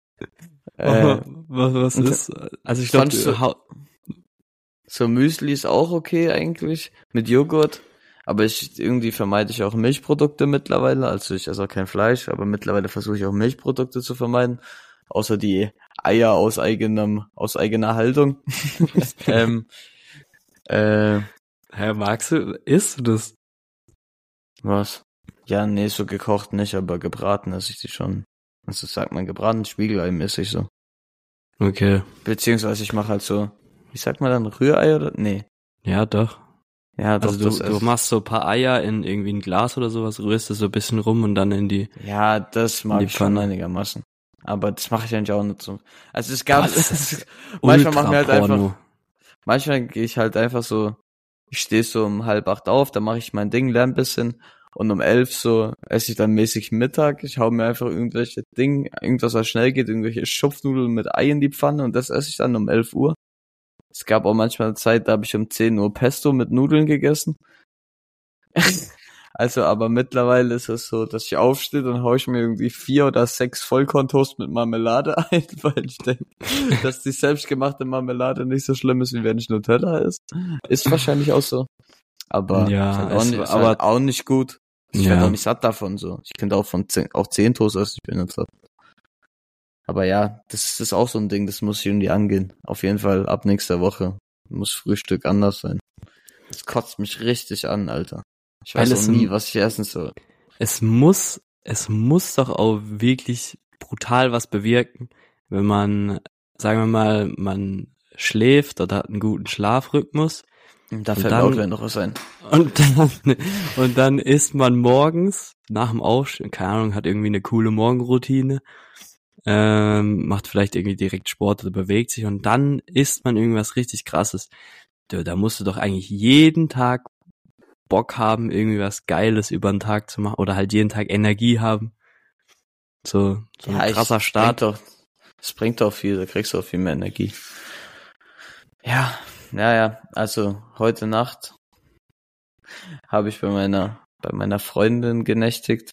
Äh, was was und- ist? Also ich glaube, Fandst du- so Müsli ist auch okay eigentlich, mit Joghurt. Aber ich irgendwie vermeide ich auch Milchprodukte mittlerweile. Also ich esse auch kein Fleisch, aber mittlerweile versuche ich auch Milchprodukte zu vermeiden. Außer die Eier aus eigenem, aus eigener Haltung. ähm, äh, Hä, magst du, isst du das? was? Ja, nee, so gekocht nicht, aber gebraten esse ich die schon. Also sagt man gebraten, Spiegelei esse ich so. Okay. Beziehungsweise ich mache halt so, wie sagt man dann, Rührei oder? Nee. Ja, doch. Ja, doch, Also das du, du ess- machst so ein paar Eier in irgendwie ein Glas oder sowas, rührst es so ein bisschen rum und dann in die... Ja, das mag Die ich schon Pfanne. einigermaßen. Aber das mache ich eigentlich auch nicht so. Also es gab, Boah, das ist manchmal machen wir halt Ultra-Porno. einfach, manchmal gehe ich halt einfach so, ich stehe so um halb acht auf, dann mache ich mein Ding, lerne ein bisschen und um elf so esse ich dann mäßig Mittag. Ich hau mir einfach irgendwelche Dinge, irgendwas, was schnell geht, irgendwelche Schupfnudeln mit Ei in die Pfanne und das esse ich dann um elf Uhr. Es gab auch manchmal eine Zeit, da habe ich um zehn Uhr Pesto mit Nudeln gegessen. Also, aber mittlerweile ist es so, dass ich aufstehe, dann haue ich mir irgendwie vier oder sechs Vollkorntoast mit Marmelade ein, weil ich denke, dass die selbstgemachte Marmelade nicht so schlimm ist, wie wenn ich Nutella esse. Ist wahrscheinlich auch so. Aber, Ja, ist halt auch, es- nicht, ist aber- halt auch nicht gut. Ich Ja. werde auch nicht satt davon so. Ich könnte auch von zehn, auch zehn Toast essen, ich bin nicht satt. Aber ja, das ist auch so ein Ding, das muss ich irgendwie angehen. Auf jeden Fall ab nächster Woche muss Frühstück anders sein. Das kotzt mich richtig an, Alter. Ich weiß Weil auch es nie, ein- was ich essen soll. Es muss, es muss doch auch wirklich brutal was bewirken, wenn man, sagen wir mal, man schläft oder hat einen guten Schlafrhythmus Da Und fällt dann- mir auch gleich noch was ein. und dann, und dann isst man morgens nach dem Aufstehen, keine Ahnung, hat irgendwie eine coole Morgenroutine, ähm, macht vielleicht irgendwie direkt Sport oder bewegt sich und dann isst man irgendwas richtig Krasses. Da, da musst du doch eigentlich jeden Tag Bock haben, irgendwie was Geiles über den Tag zu machen oder halt jeden Tag Energie haben. So, so ein ich- krasser es Start. Bringt doch, es bringt doch viel, da kriegst du auch viel mehr Energie. Ja, ja, ja. Also heute Nacht habe ich bei meiner bei meiner Freundin genächtigt.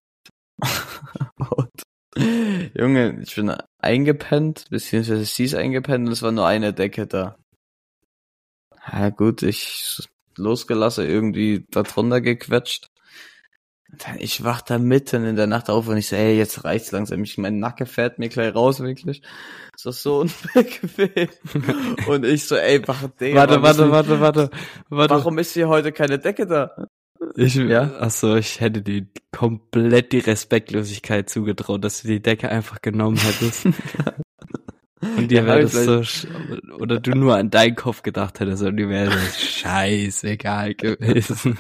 Und, Junge, ich bin eingepennt, beziehungsweise sie ist eingepennt und es war nur eine Decke da. Ja gut, ich losgelassen, irgendwie da drunter gequetscht. Dann, ich wach da mitten in der Nacht auf und ich so, ey, jetzt reicht's langsam. Ich, mein Nacken fährt mir gleich raus, wirklich. So, so unbequem. Und ich so, ey, wach, Digga, Warte, warum ist warte, hier- warte, warte, warte. Warum ist hier heute keine Decke da? Ich, Ja? Achso, ich hätte dir komplett die Respektlosigkeit zugetraut, dass du die Decke einfach genommen hättest. Und dir Ja, wäre hab das ich so, sch- oder du nur an deinen Kopf gedacht hättest und dir wäre das scheißegal gewesen.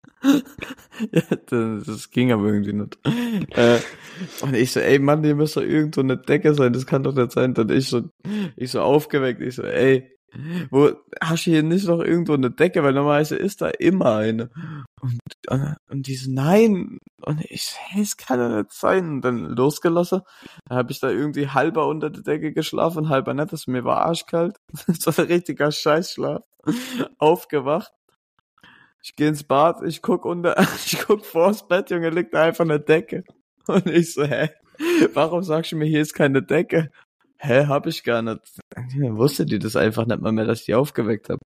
Ja, das, das ging aber irgendwie nicht. Äh, und ich so, ey Mann, hier müsste doch irgend so eine Decke sein, das kann doch nicht sein. Dann ich so, ich so aufgeweckt, ich so, ey, wo, hast du hier nicht noch irgendwo eine Decke? Weil normalerweise ist da immer eine. Und, und, und die so, nein. Und ich so, hey, es kann doch nicht sein. Und dann losgelassen. Dann habe ich da irgendwie halber unter der Decke geschlafen, halber nicht. Das mir war arschkalt. So ein richtiger Scheißschlaf. Aufgewacht. Ich gehe ins Bad, ich guck unter, ich guck vors Bett, Junge, liegt da einfach eine Decke. Und ich so, hä? Warum sagst du mir, hier ist keine Decke? Hä, hab ich gar nicht. Dann wusste die das einfach nicht mal mehr, dass ich die aufgeweckt habe.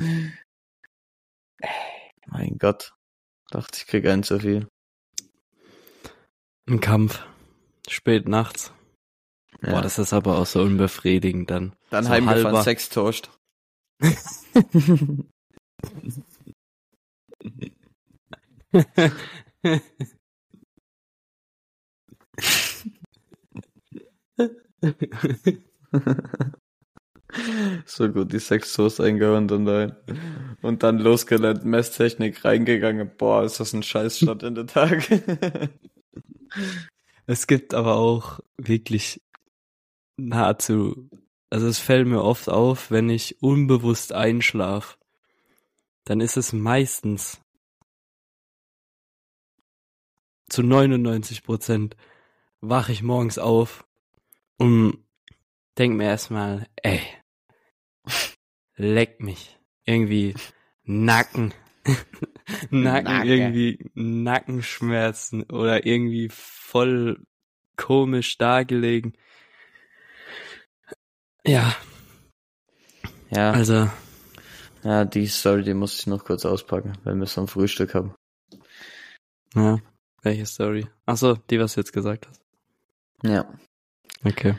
Mein Gott. Dachte, ich krieg einen zu viel. Ein Kampf. Spät nachts. Ja. Boah, das ist aber auch so unbefriedigend dann. Dann so heimgefahren, halber- Sex tauscht. So gut, die Sextoast eingehauen und dann, und dann losgelernt, Messtechnik reingegangen. Boah, ist das ein Scheißstart in der Tag. Es gibt aber auch wirklich nahezu, also es fällt mir oft auf, wenn ich unbewusst einschlaf, dann ist es meistens zu neunundneunzig Prozent wache ich morgens auf und denk mir erstmal, ey, leck mich. Irgendwie Nacken. Nacken, Nacke. irgendwie Nackenschmerzen oder irgendwie voll komisch dargelegen. Ja, Ja, also, ja, die Story, die muss ich noch kurz auspacken, weil wir es am Frühstück haben. ja, welche Story? Ach so, die, was du jetzt gesagt hast. Ja. Okay.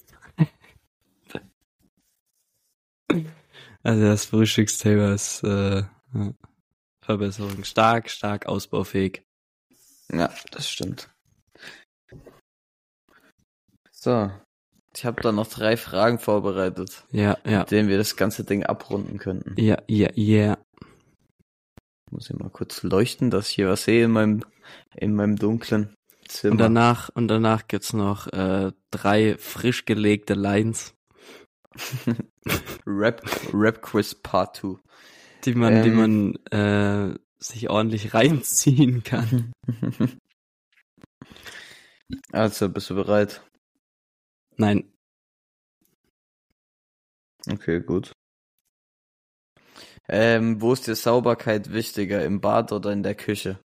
Also das Frühstücksthema ist äh, ja, Verbesserung. Stark, stark ausbaufähig. Ja, das stimmt. So. Ich habe da noch drei Fragen vorbereitet, Ja, ja. mit denen wir das ganze Ding abrunden könnten. Ja, ja, ja. Muss ich mal kurz leuchten, dass ich hier was sehe in meinem, in meinem dunklen Zimmer. Und danach, und danach gibt's noch äh, drei frisch gelegte Lines, Rap, Rap Quiz Part zwei. die man, die Ähm. man äh, sich ordentlich reinziehen kann. Also, bist du bereit? Nein. Okay, gut. Ähm, wo ist dir Sauberkeit wichtiger, im Bad oder in der Küche?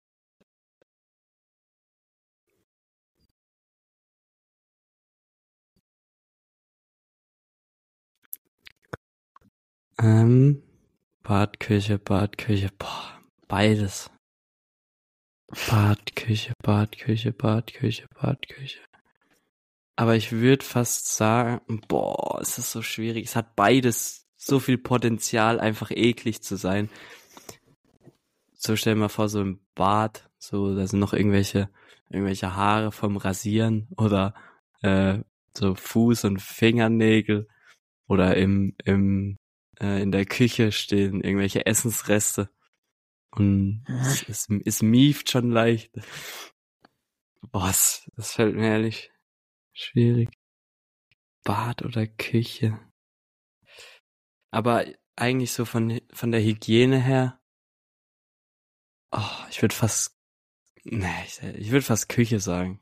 Ähm, Badküche, Badküche, boah, beides. Badküche, Badküche, Badküche, Badküche. Aber ich würde fast sagen, boah, es ist so schwierig. Es hat beides so viel Potenzial, einfach eklig zu sein. So stell dir mal vor, so im Bad, so, da sind noch irgendwelche, irgendwelche Haare vom Rasieren oder äh, so Fuß- und Fingernägel oder im, im, äh, in der Küche stehen irgendwelche Essensreste. Und es, es, es mieft schon leicht. Boah, das, das fällt mir ehrlich schwierig. Bad oder Küche. Aber eigentlich so von, von der Hygiene her, oh, ich würde fast, nee, ich, ich würde fast Küche sagen.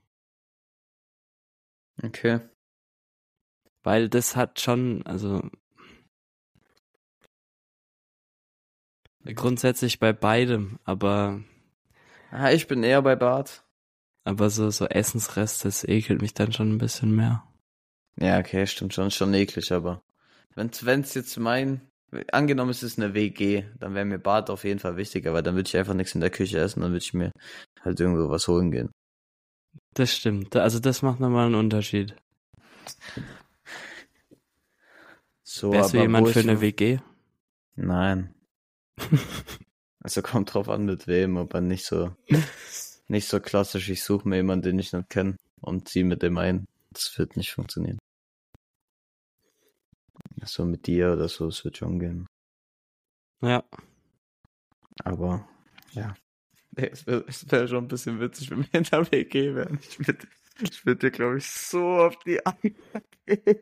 Okay. Weil das hat schon, also grundsätzlich bei beidem, aber Ah, ich bin eher bei Bad. aber so, so Essensreste, das ekelt mich dann schon ein bisschen mehr. Ja, okay, stimmt schon, schon eklig, aber wenn's, wenn's jetzt mein, angenommen es ist eine W G, dann wäre mir Bad auf jeden Fall wichtiger, weil dann würde ich einfach nichts in der Küche essen, dann würde ich mir halt irgendwo was holen gehen. Das stimmt, also das macht nochmal einen Unterschied. So, Wärst du aber jemand wo für ich- eine W G? Nein. Also kommt drauf an mit wem, aber nicht so, nicht so klassisch, ich suche mir jemanden, den ich nicht kenne und ziehe mit dem ein. Das wird nicht funktionieren. So mit dir oder so, es wird schon gehen. Ja. Aber, ja. Nee, es wäre wär schon ein bisschen witzig, wenn wir in der W G wären. Ich würde ich würd dir, glaube ich, so auf die Eier gehen.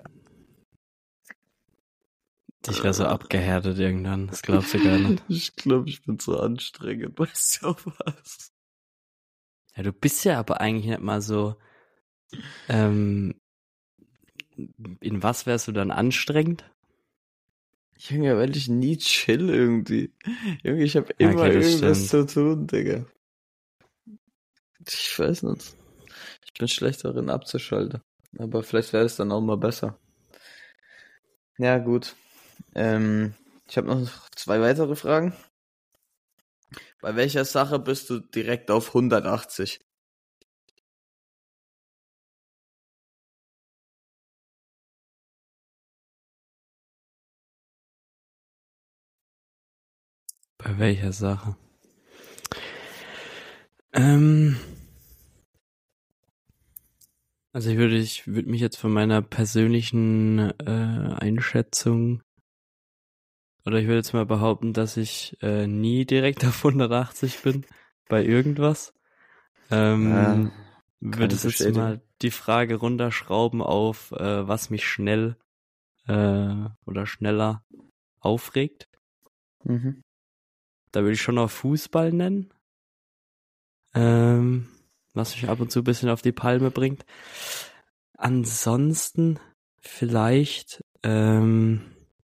Ich wäre so abgehärtet irgendwann, das glaubst du gar nicht. Ich glaube, ich bin so anstrengend bei sowas. Ja, du bist ja aber eigentlich nicht mal so, ähm, in was wärst du dann anstrengend? Junge, weil ich nie chill irgendwie. Junge, ich habe Ja, immer okay, das irgendwas stimmt. zu tun, Digga. Ich weiß nicht. Ich bin schlecht darin abzuschalten. Aber vielleicht wäre es dann auch mal besser. Ja, gut. Ähm, ich habe noch zwei weitere Fragen. Bei welcher Sache bist du direkt auf hundertachtzig? Bei welcher Sache? Ähm, also ich würde, ich würde mich jetzt von meiner persönlichen äh, Einschätzung, oder ich würde jetzt mal behaupten, dass ich äh, nie direkt auf hundertachtzig bin bei irgendwas. Ähm, würde ich es jetzt bestätigen. mal die Frage runterschrauben auf, äh, was mich schnell äh, oder schneller aufregt. Mhm. Da würde ich schon auf Fußball nennen. Ähm, was mich ab und zu ein bisschen auf die Palme bringt. Ansonsten vielleicht ähm,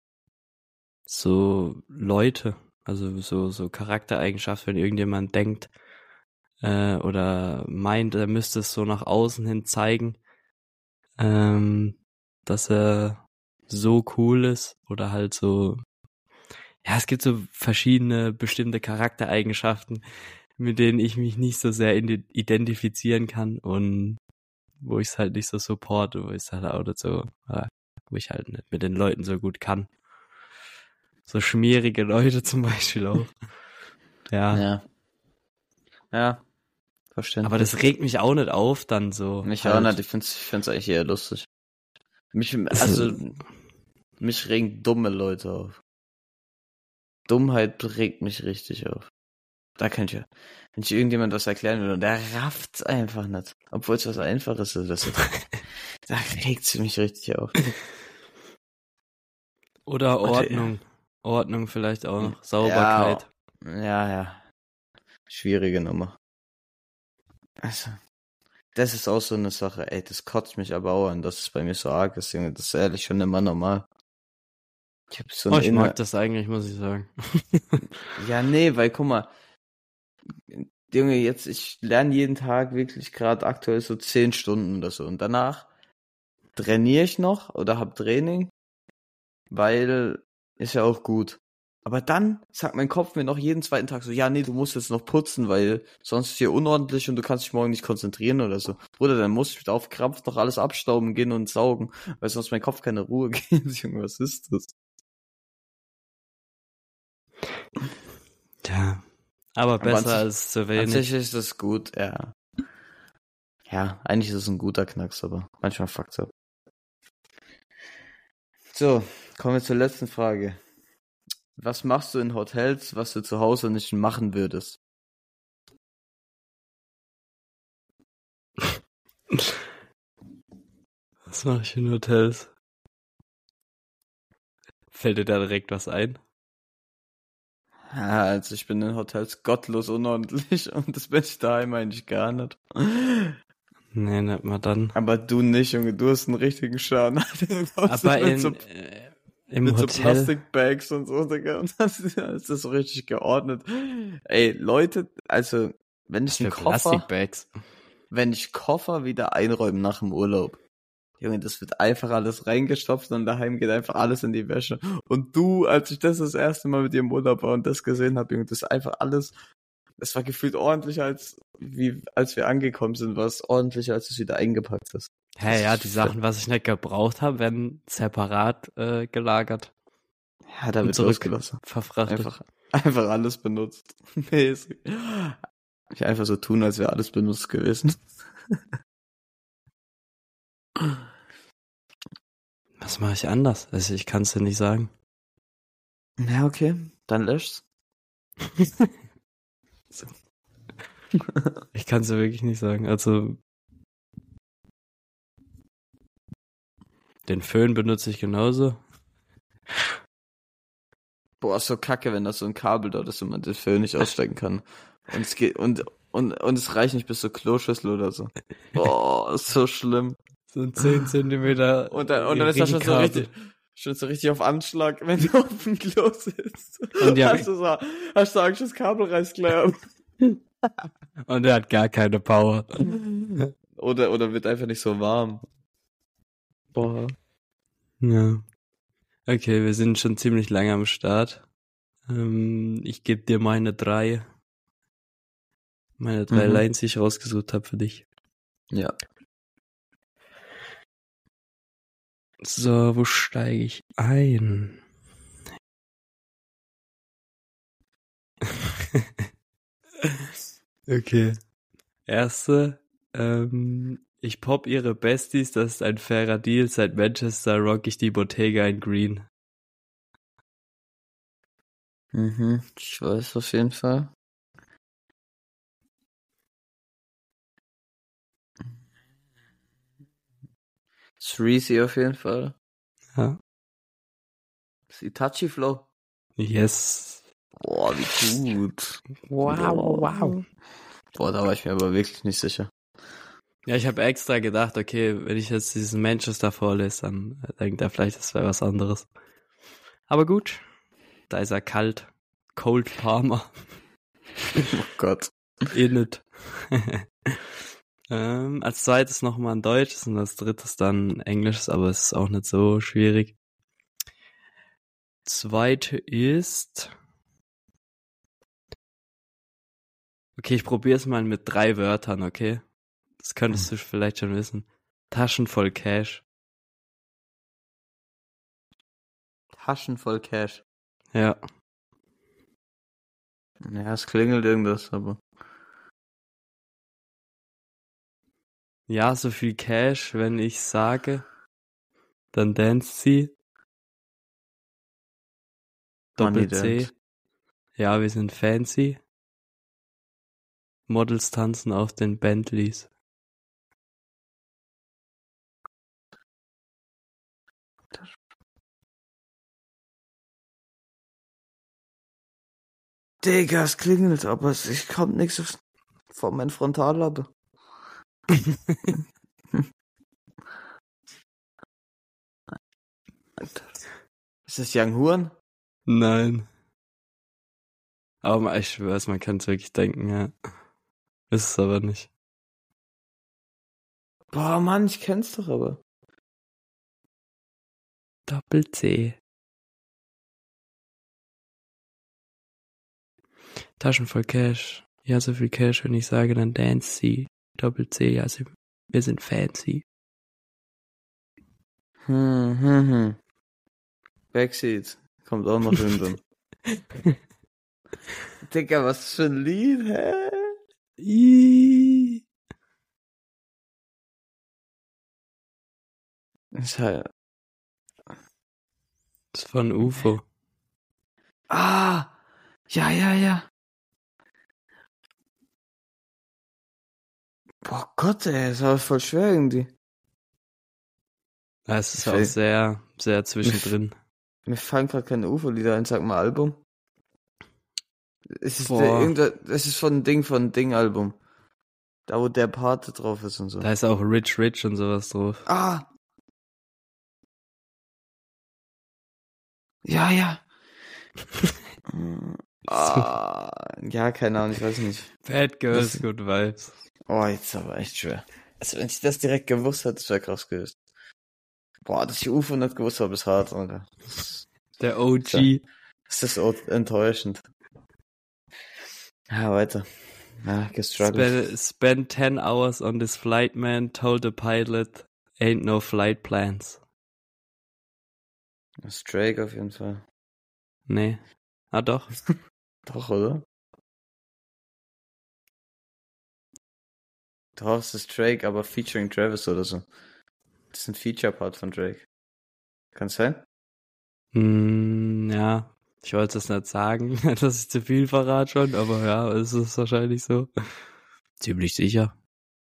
so Leute, also so so Charaktereigenschaften, wenn irgendjemand denkt äh, oder meint, er müsste es so nach außen hin zeigen, ähm, dass er so cool ist oder halt so, ja, es gibt so verschiedene bestimmte Charaktereigenschaften, mit denen ich mich nicht so sehr identifizieren kann und wo ich es halt nicht so supporte, wo ich es halt auch nicht so, wo ich halt nicht mit den Leuten so gut kann. So schmierige Leute zum Beispiel auch. Ja. Ja. Ja. Verständlich. Aber das regt mich auch nicht auf, dann so. Mich halt. auch nicht, ich find's, ich find's eigentlich eher lustig. Mich, also, mich regen dumme Leute auf. Dummheit regt mich richtig auf. Da kann ich ja, wenn ich irgendjemand was erklären will und der rafft's einfach nicht. Obwohl es was Einfaches ist. Das da regt's mich richtig auf. Oder Warte, Ordnung. Ordnung vielleicht auch noch. Sauberkeit. Ja, ja, ja. Schwierige Nummer. Also, das ist auch so eine Sache, ey, das kotzt mich aber auch an, dass es bei mir so arg ist, Junge. Das ist ehrlich schon immer normal. Ich hab so Oh, eine ich Inner... mag das eigentlich, muss ich sagen. Ja, nee, weil guck mal, Junge, jetzt, ich lerne jeden Tag wirklich gerade aktuell so zehn Stunden oder so. Und danach trainiere ich noch oder hab Training, weil ist ja auch gut. Aber dann sagt mein Kopf mir noch jeden zweiten Tag so, ja, nee, du musst jetzt noch putzen, weil sonst ist hier unordentlich und du kannst dich morgen nicht konzentrieren oder so. Bruder, dann muss ich auf Krampf noch alles abstauben gehen und saugen, weil sonst mein Kopf keine Ruhe geht. Junge, was ist das? Ja, aber Aber an besser sich- als zu An wenig. sich ist das gut, ja. Ja, eigentlich ist es ein guter Knacks, aber manchmal fuckt's ab. So, kommen wir zur letzten Frage. Was machst du in Hotels, was du zu Hause nicht machen würdest? Was mache ich in Hotels? Fällt dir da direkt was ein? Ja, also ich bin in Hotels gottlos unordentlich und das bin ich daheim eigentlich gar nicht. Nee, nicht mal dann. Aber du nicht, Junge, du hast einen richtigen Schaden. Du kommst Aber mit in, so, äh, im mit so Hotel... Plastikbags und so, Digga, und das ist, das ist so richtig geordnet. Ey, Leute, also, wenn ich für einen Koffer, Plastikbags. wenn ich Koffer wieder einräume nach dem Urlaub, Junge, das wird einfach alles reingestopft und daheim geht einfach alles in die Wäsche. Und du, als ich das das erste Mal mit dir im Urlaub war und das gesehen habe, Junge, das ist einfach alles, das war gefühlt ordentlicher als, wie, als wir angekommen sind, war es ordentlicher, als du es wieder eingepackt hast. Hä, hey, ja, die Sachen, was ich nicht gebraucht habe, werden separat äh, gelagert Ja, da und wird zurück losgelassen. verfrachtet. Einfach, einfach alles benutzt. Mäßig. Ich einfach so tun, als wäre alles benutzt gewesen. Was mache ich anders? Also ich kann es dir nicht sagen. Ja, okay, dann löscht's. So. Ich kann es dir wirklich nicht sagen. Also den Föhn benutze ich genauso. Boah, ist so kacke, wenn das so ein Kabel dort ist und man das Föhn nicht ausstecken kann. Und es geht, und, und, und es reicht nicht bis zur Kloschüssel oder so. Boah, ist so schlimm. So ein zehn Zentimeter Und dann, und dann ist das schon so Ringkabel. richtig, schon so richtig auf Anschlag, wenn du auf dem Klo sitzt. Und ja, hast du so, hast du Angst, das Kabel reißt gleich ab. und er hat gar keine Power. Oder, oder wird einfach nicht so warm. Boah. Ja. Okay, wir sind schon ziemlich lange am Start. Ähm, ich gebe dir meine drei. Meine drei Mhm. Lines, die ich rausgesucht habe für dich. Ja. So, wo steige ich ein? Okay. Erste, ähm, ich pop ihre Besties, das ist ein fairer Deal. Seit Manchester rock ich die Bottega in Green. Mhm. Ich weiß auf jeden Fall. Threezy auf jeden Fall. Ja. Das ist Itachi Flow. Yes. Boah, wie gut. Wow, wow. Boah, da war ich mir aber wirklich nicht sicher. Ja, ich habe extra gedacht, okay, wenn ich jetzt diesen Manchester vorlese, dann denkt er vielleicht, das wäre was anderes. Aber gut, da ist er kalt. Cold Palmer. Oh Gott. In it. ähm, als zweites nochmal ein Deutsches und als drittes dann Englisches, aber es ist auch nicht so schwierig. Zweite ist... Okay, ich probiere es mal mit drei Wörtern, okay? Das könntest du vielleicht schon wissen. Taschen voll Cash. Taschen voll Cash. Ja. Ja, es klingelt irgendwas, aber. Ja, so viel Cash, wenn ich sage, dann danst sie. Money Doppel-C. Dance. Ja, wir sind fancy. Models tanzen auf den Bentleys. Digga, es klingelt, aber es ich kommt nichts vor mein Frontallappe. Ist das Young Huren? Nein. Aber mal- ich schwör's, man kann es wirklich denken, ja. Ist es aber nicht. Boah, Mann, ich kenn's doch aber. Doppel-C. Taschen voll Cash. Ja, so viel Cash, wenn ich sage, dann dance sie. Doppel-C, ja, sie, wir sind fancy. Hm, hm, hm. Backseat. Kommt auch noch hinten. Digga, was für ein Lied, hä? Ih. Ist halt... Das ist von U F O. Ah! Ja, ja, ja. Boah Gott, ey, ist aber voll schwer irgendwie. Ja, es ist Ich auch will- sehr, sehr zwischendrin. Mir fallen gerade keine U F O-Lieder ein, sag mal Album. Es ist, Boah. der, irgendein, es ist von Ding, von Ding-Album. Da, wo der Part drauf ist und so. Da ist auch Rich Rich und sowas drauf. Ah! Ja, ja. ah, ja, keine Ahnung, ich weiß nicht. Bad Girls, Das- Good Vibes. Oh, jetzt aber echt schwer. Also, wenn ich das direkt gewusst hätte, das wäre krass gewesen. Boah, dass ich U F O nicht gewusst habe, ist hart, Alter. Der O G. Das ist auch enttäuschend. Ja, weiter. Ja, gestruggelt. Spend, spend ten hours on this flight, man. Told the pilot, ain't no flight plans. Das ist Drake auf jeden Fall. Nee. Ah, doch. Doch, oder? Doch, es ist Drake, aber featuring Travis oder so. Das ist ein Feature-Part von Drake. Kann sein? Hm, ja. Ich wollte es nicht sagen, dass ich zu viel verrate schon, aber ja, es ist wahrscheinlich so. Ziemlich sicher.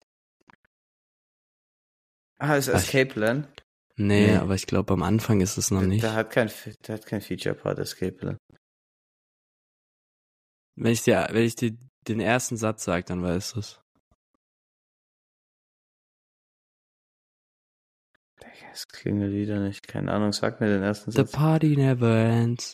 Ah, ist Ach, Escape Plan? Nee, Nee. aber ich glaube, am Anfang ist es noch Der, nicht. der hat kein, der hat kein Feature-Part, Escape Plan. Wenn ich dir, wenn ich dir den ersten Satz sage, dann weißt du es. Digga, es klingelt wieder nicht. Keine Ahnung, sag mir den ersten The Satz. party never ends.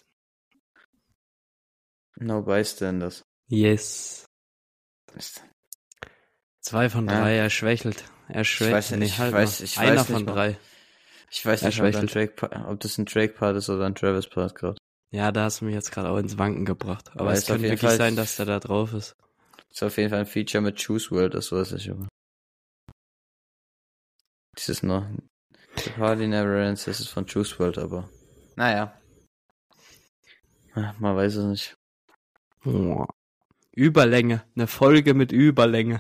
No Bystanders. Yes. Ist- Zwei von Ja. drei, er schwächelt. Er schwächelt. weiß nicht, nee, ich halt weiß- mal. ich Einer weiß nicht von mal. drei. Ich weiß Er nicht, ob, ein schwächelt. Drake, ob das ein Drake-Part ist oder ein Travis-Part gerade. Ja, da hast du mich jetzt gerade auch ins Wanken gebracht. Aber Aber es ist auf könnte jeden wirklich Fall- sein, dass der da drauf ist. Ist auf jeden Fall ein Feature mit Juice world, das weiß ich aber. Dieses noch. The Party Never Ends, das ist von Juice world, aber. Naja. Ja, man weiß es nicht. Oh. Überlänge. Eine Folge mit Überlänge.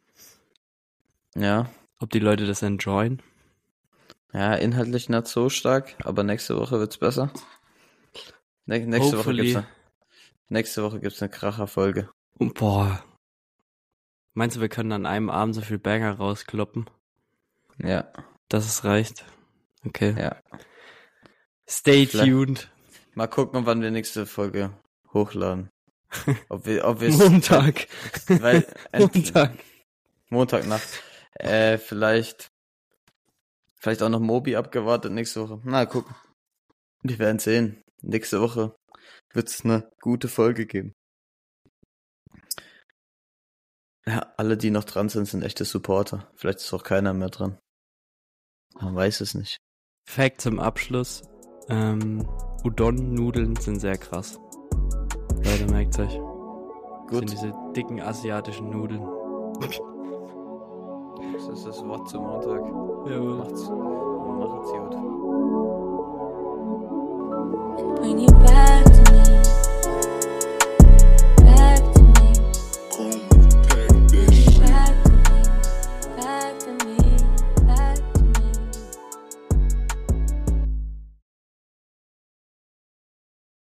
Ja. Ob die Leute das enjoyen? Ja, inhaltlich nicht so stark, aber nächste Woche wird's besser. Ne nächste Woche Hopefully. gibt's eine, nächste Woche gibt's eine Kracher-Folge. Und boah. Meinst du, wir können an einem Abend so viel Banger rauskloppen, Ja, dass es reicht? Okay. ja. Stay Vielleicht- tuned. Mal gucken, wann wir nächste Folge hochladen. Ob wir, ob wir Montag. Weil, Montag. Montagnacht. Äh, vielleicht, vielleicht auch noch Mobi abgewartet nächste Woche. Na, gucken. Wir werden sehen. Nächste Woche wird's eine gute Folge geben. Ja, alle, die noch dran sind, sind echte Supporter. Vielleicht ist auch keiner mehr dran. Man weiß es nicht. Fact zum Abschluss. Ähm, Udon-Nudeln sind sehr krass. Leute, merkt euch. Gut. Sind diese dicken asiatischen Nudeln. Das ist das Wort zum Montag. Jawohl. Macht's. Macht's gut. And when you back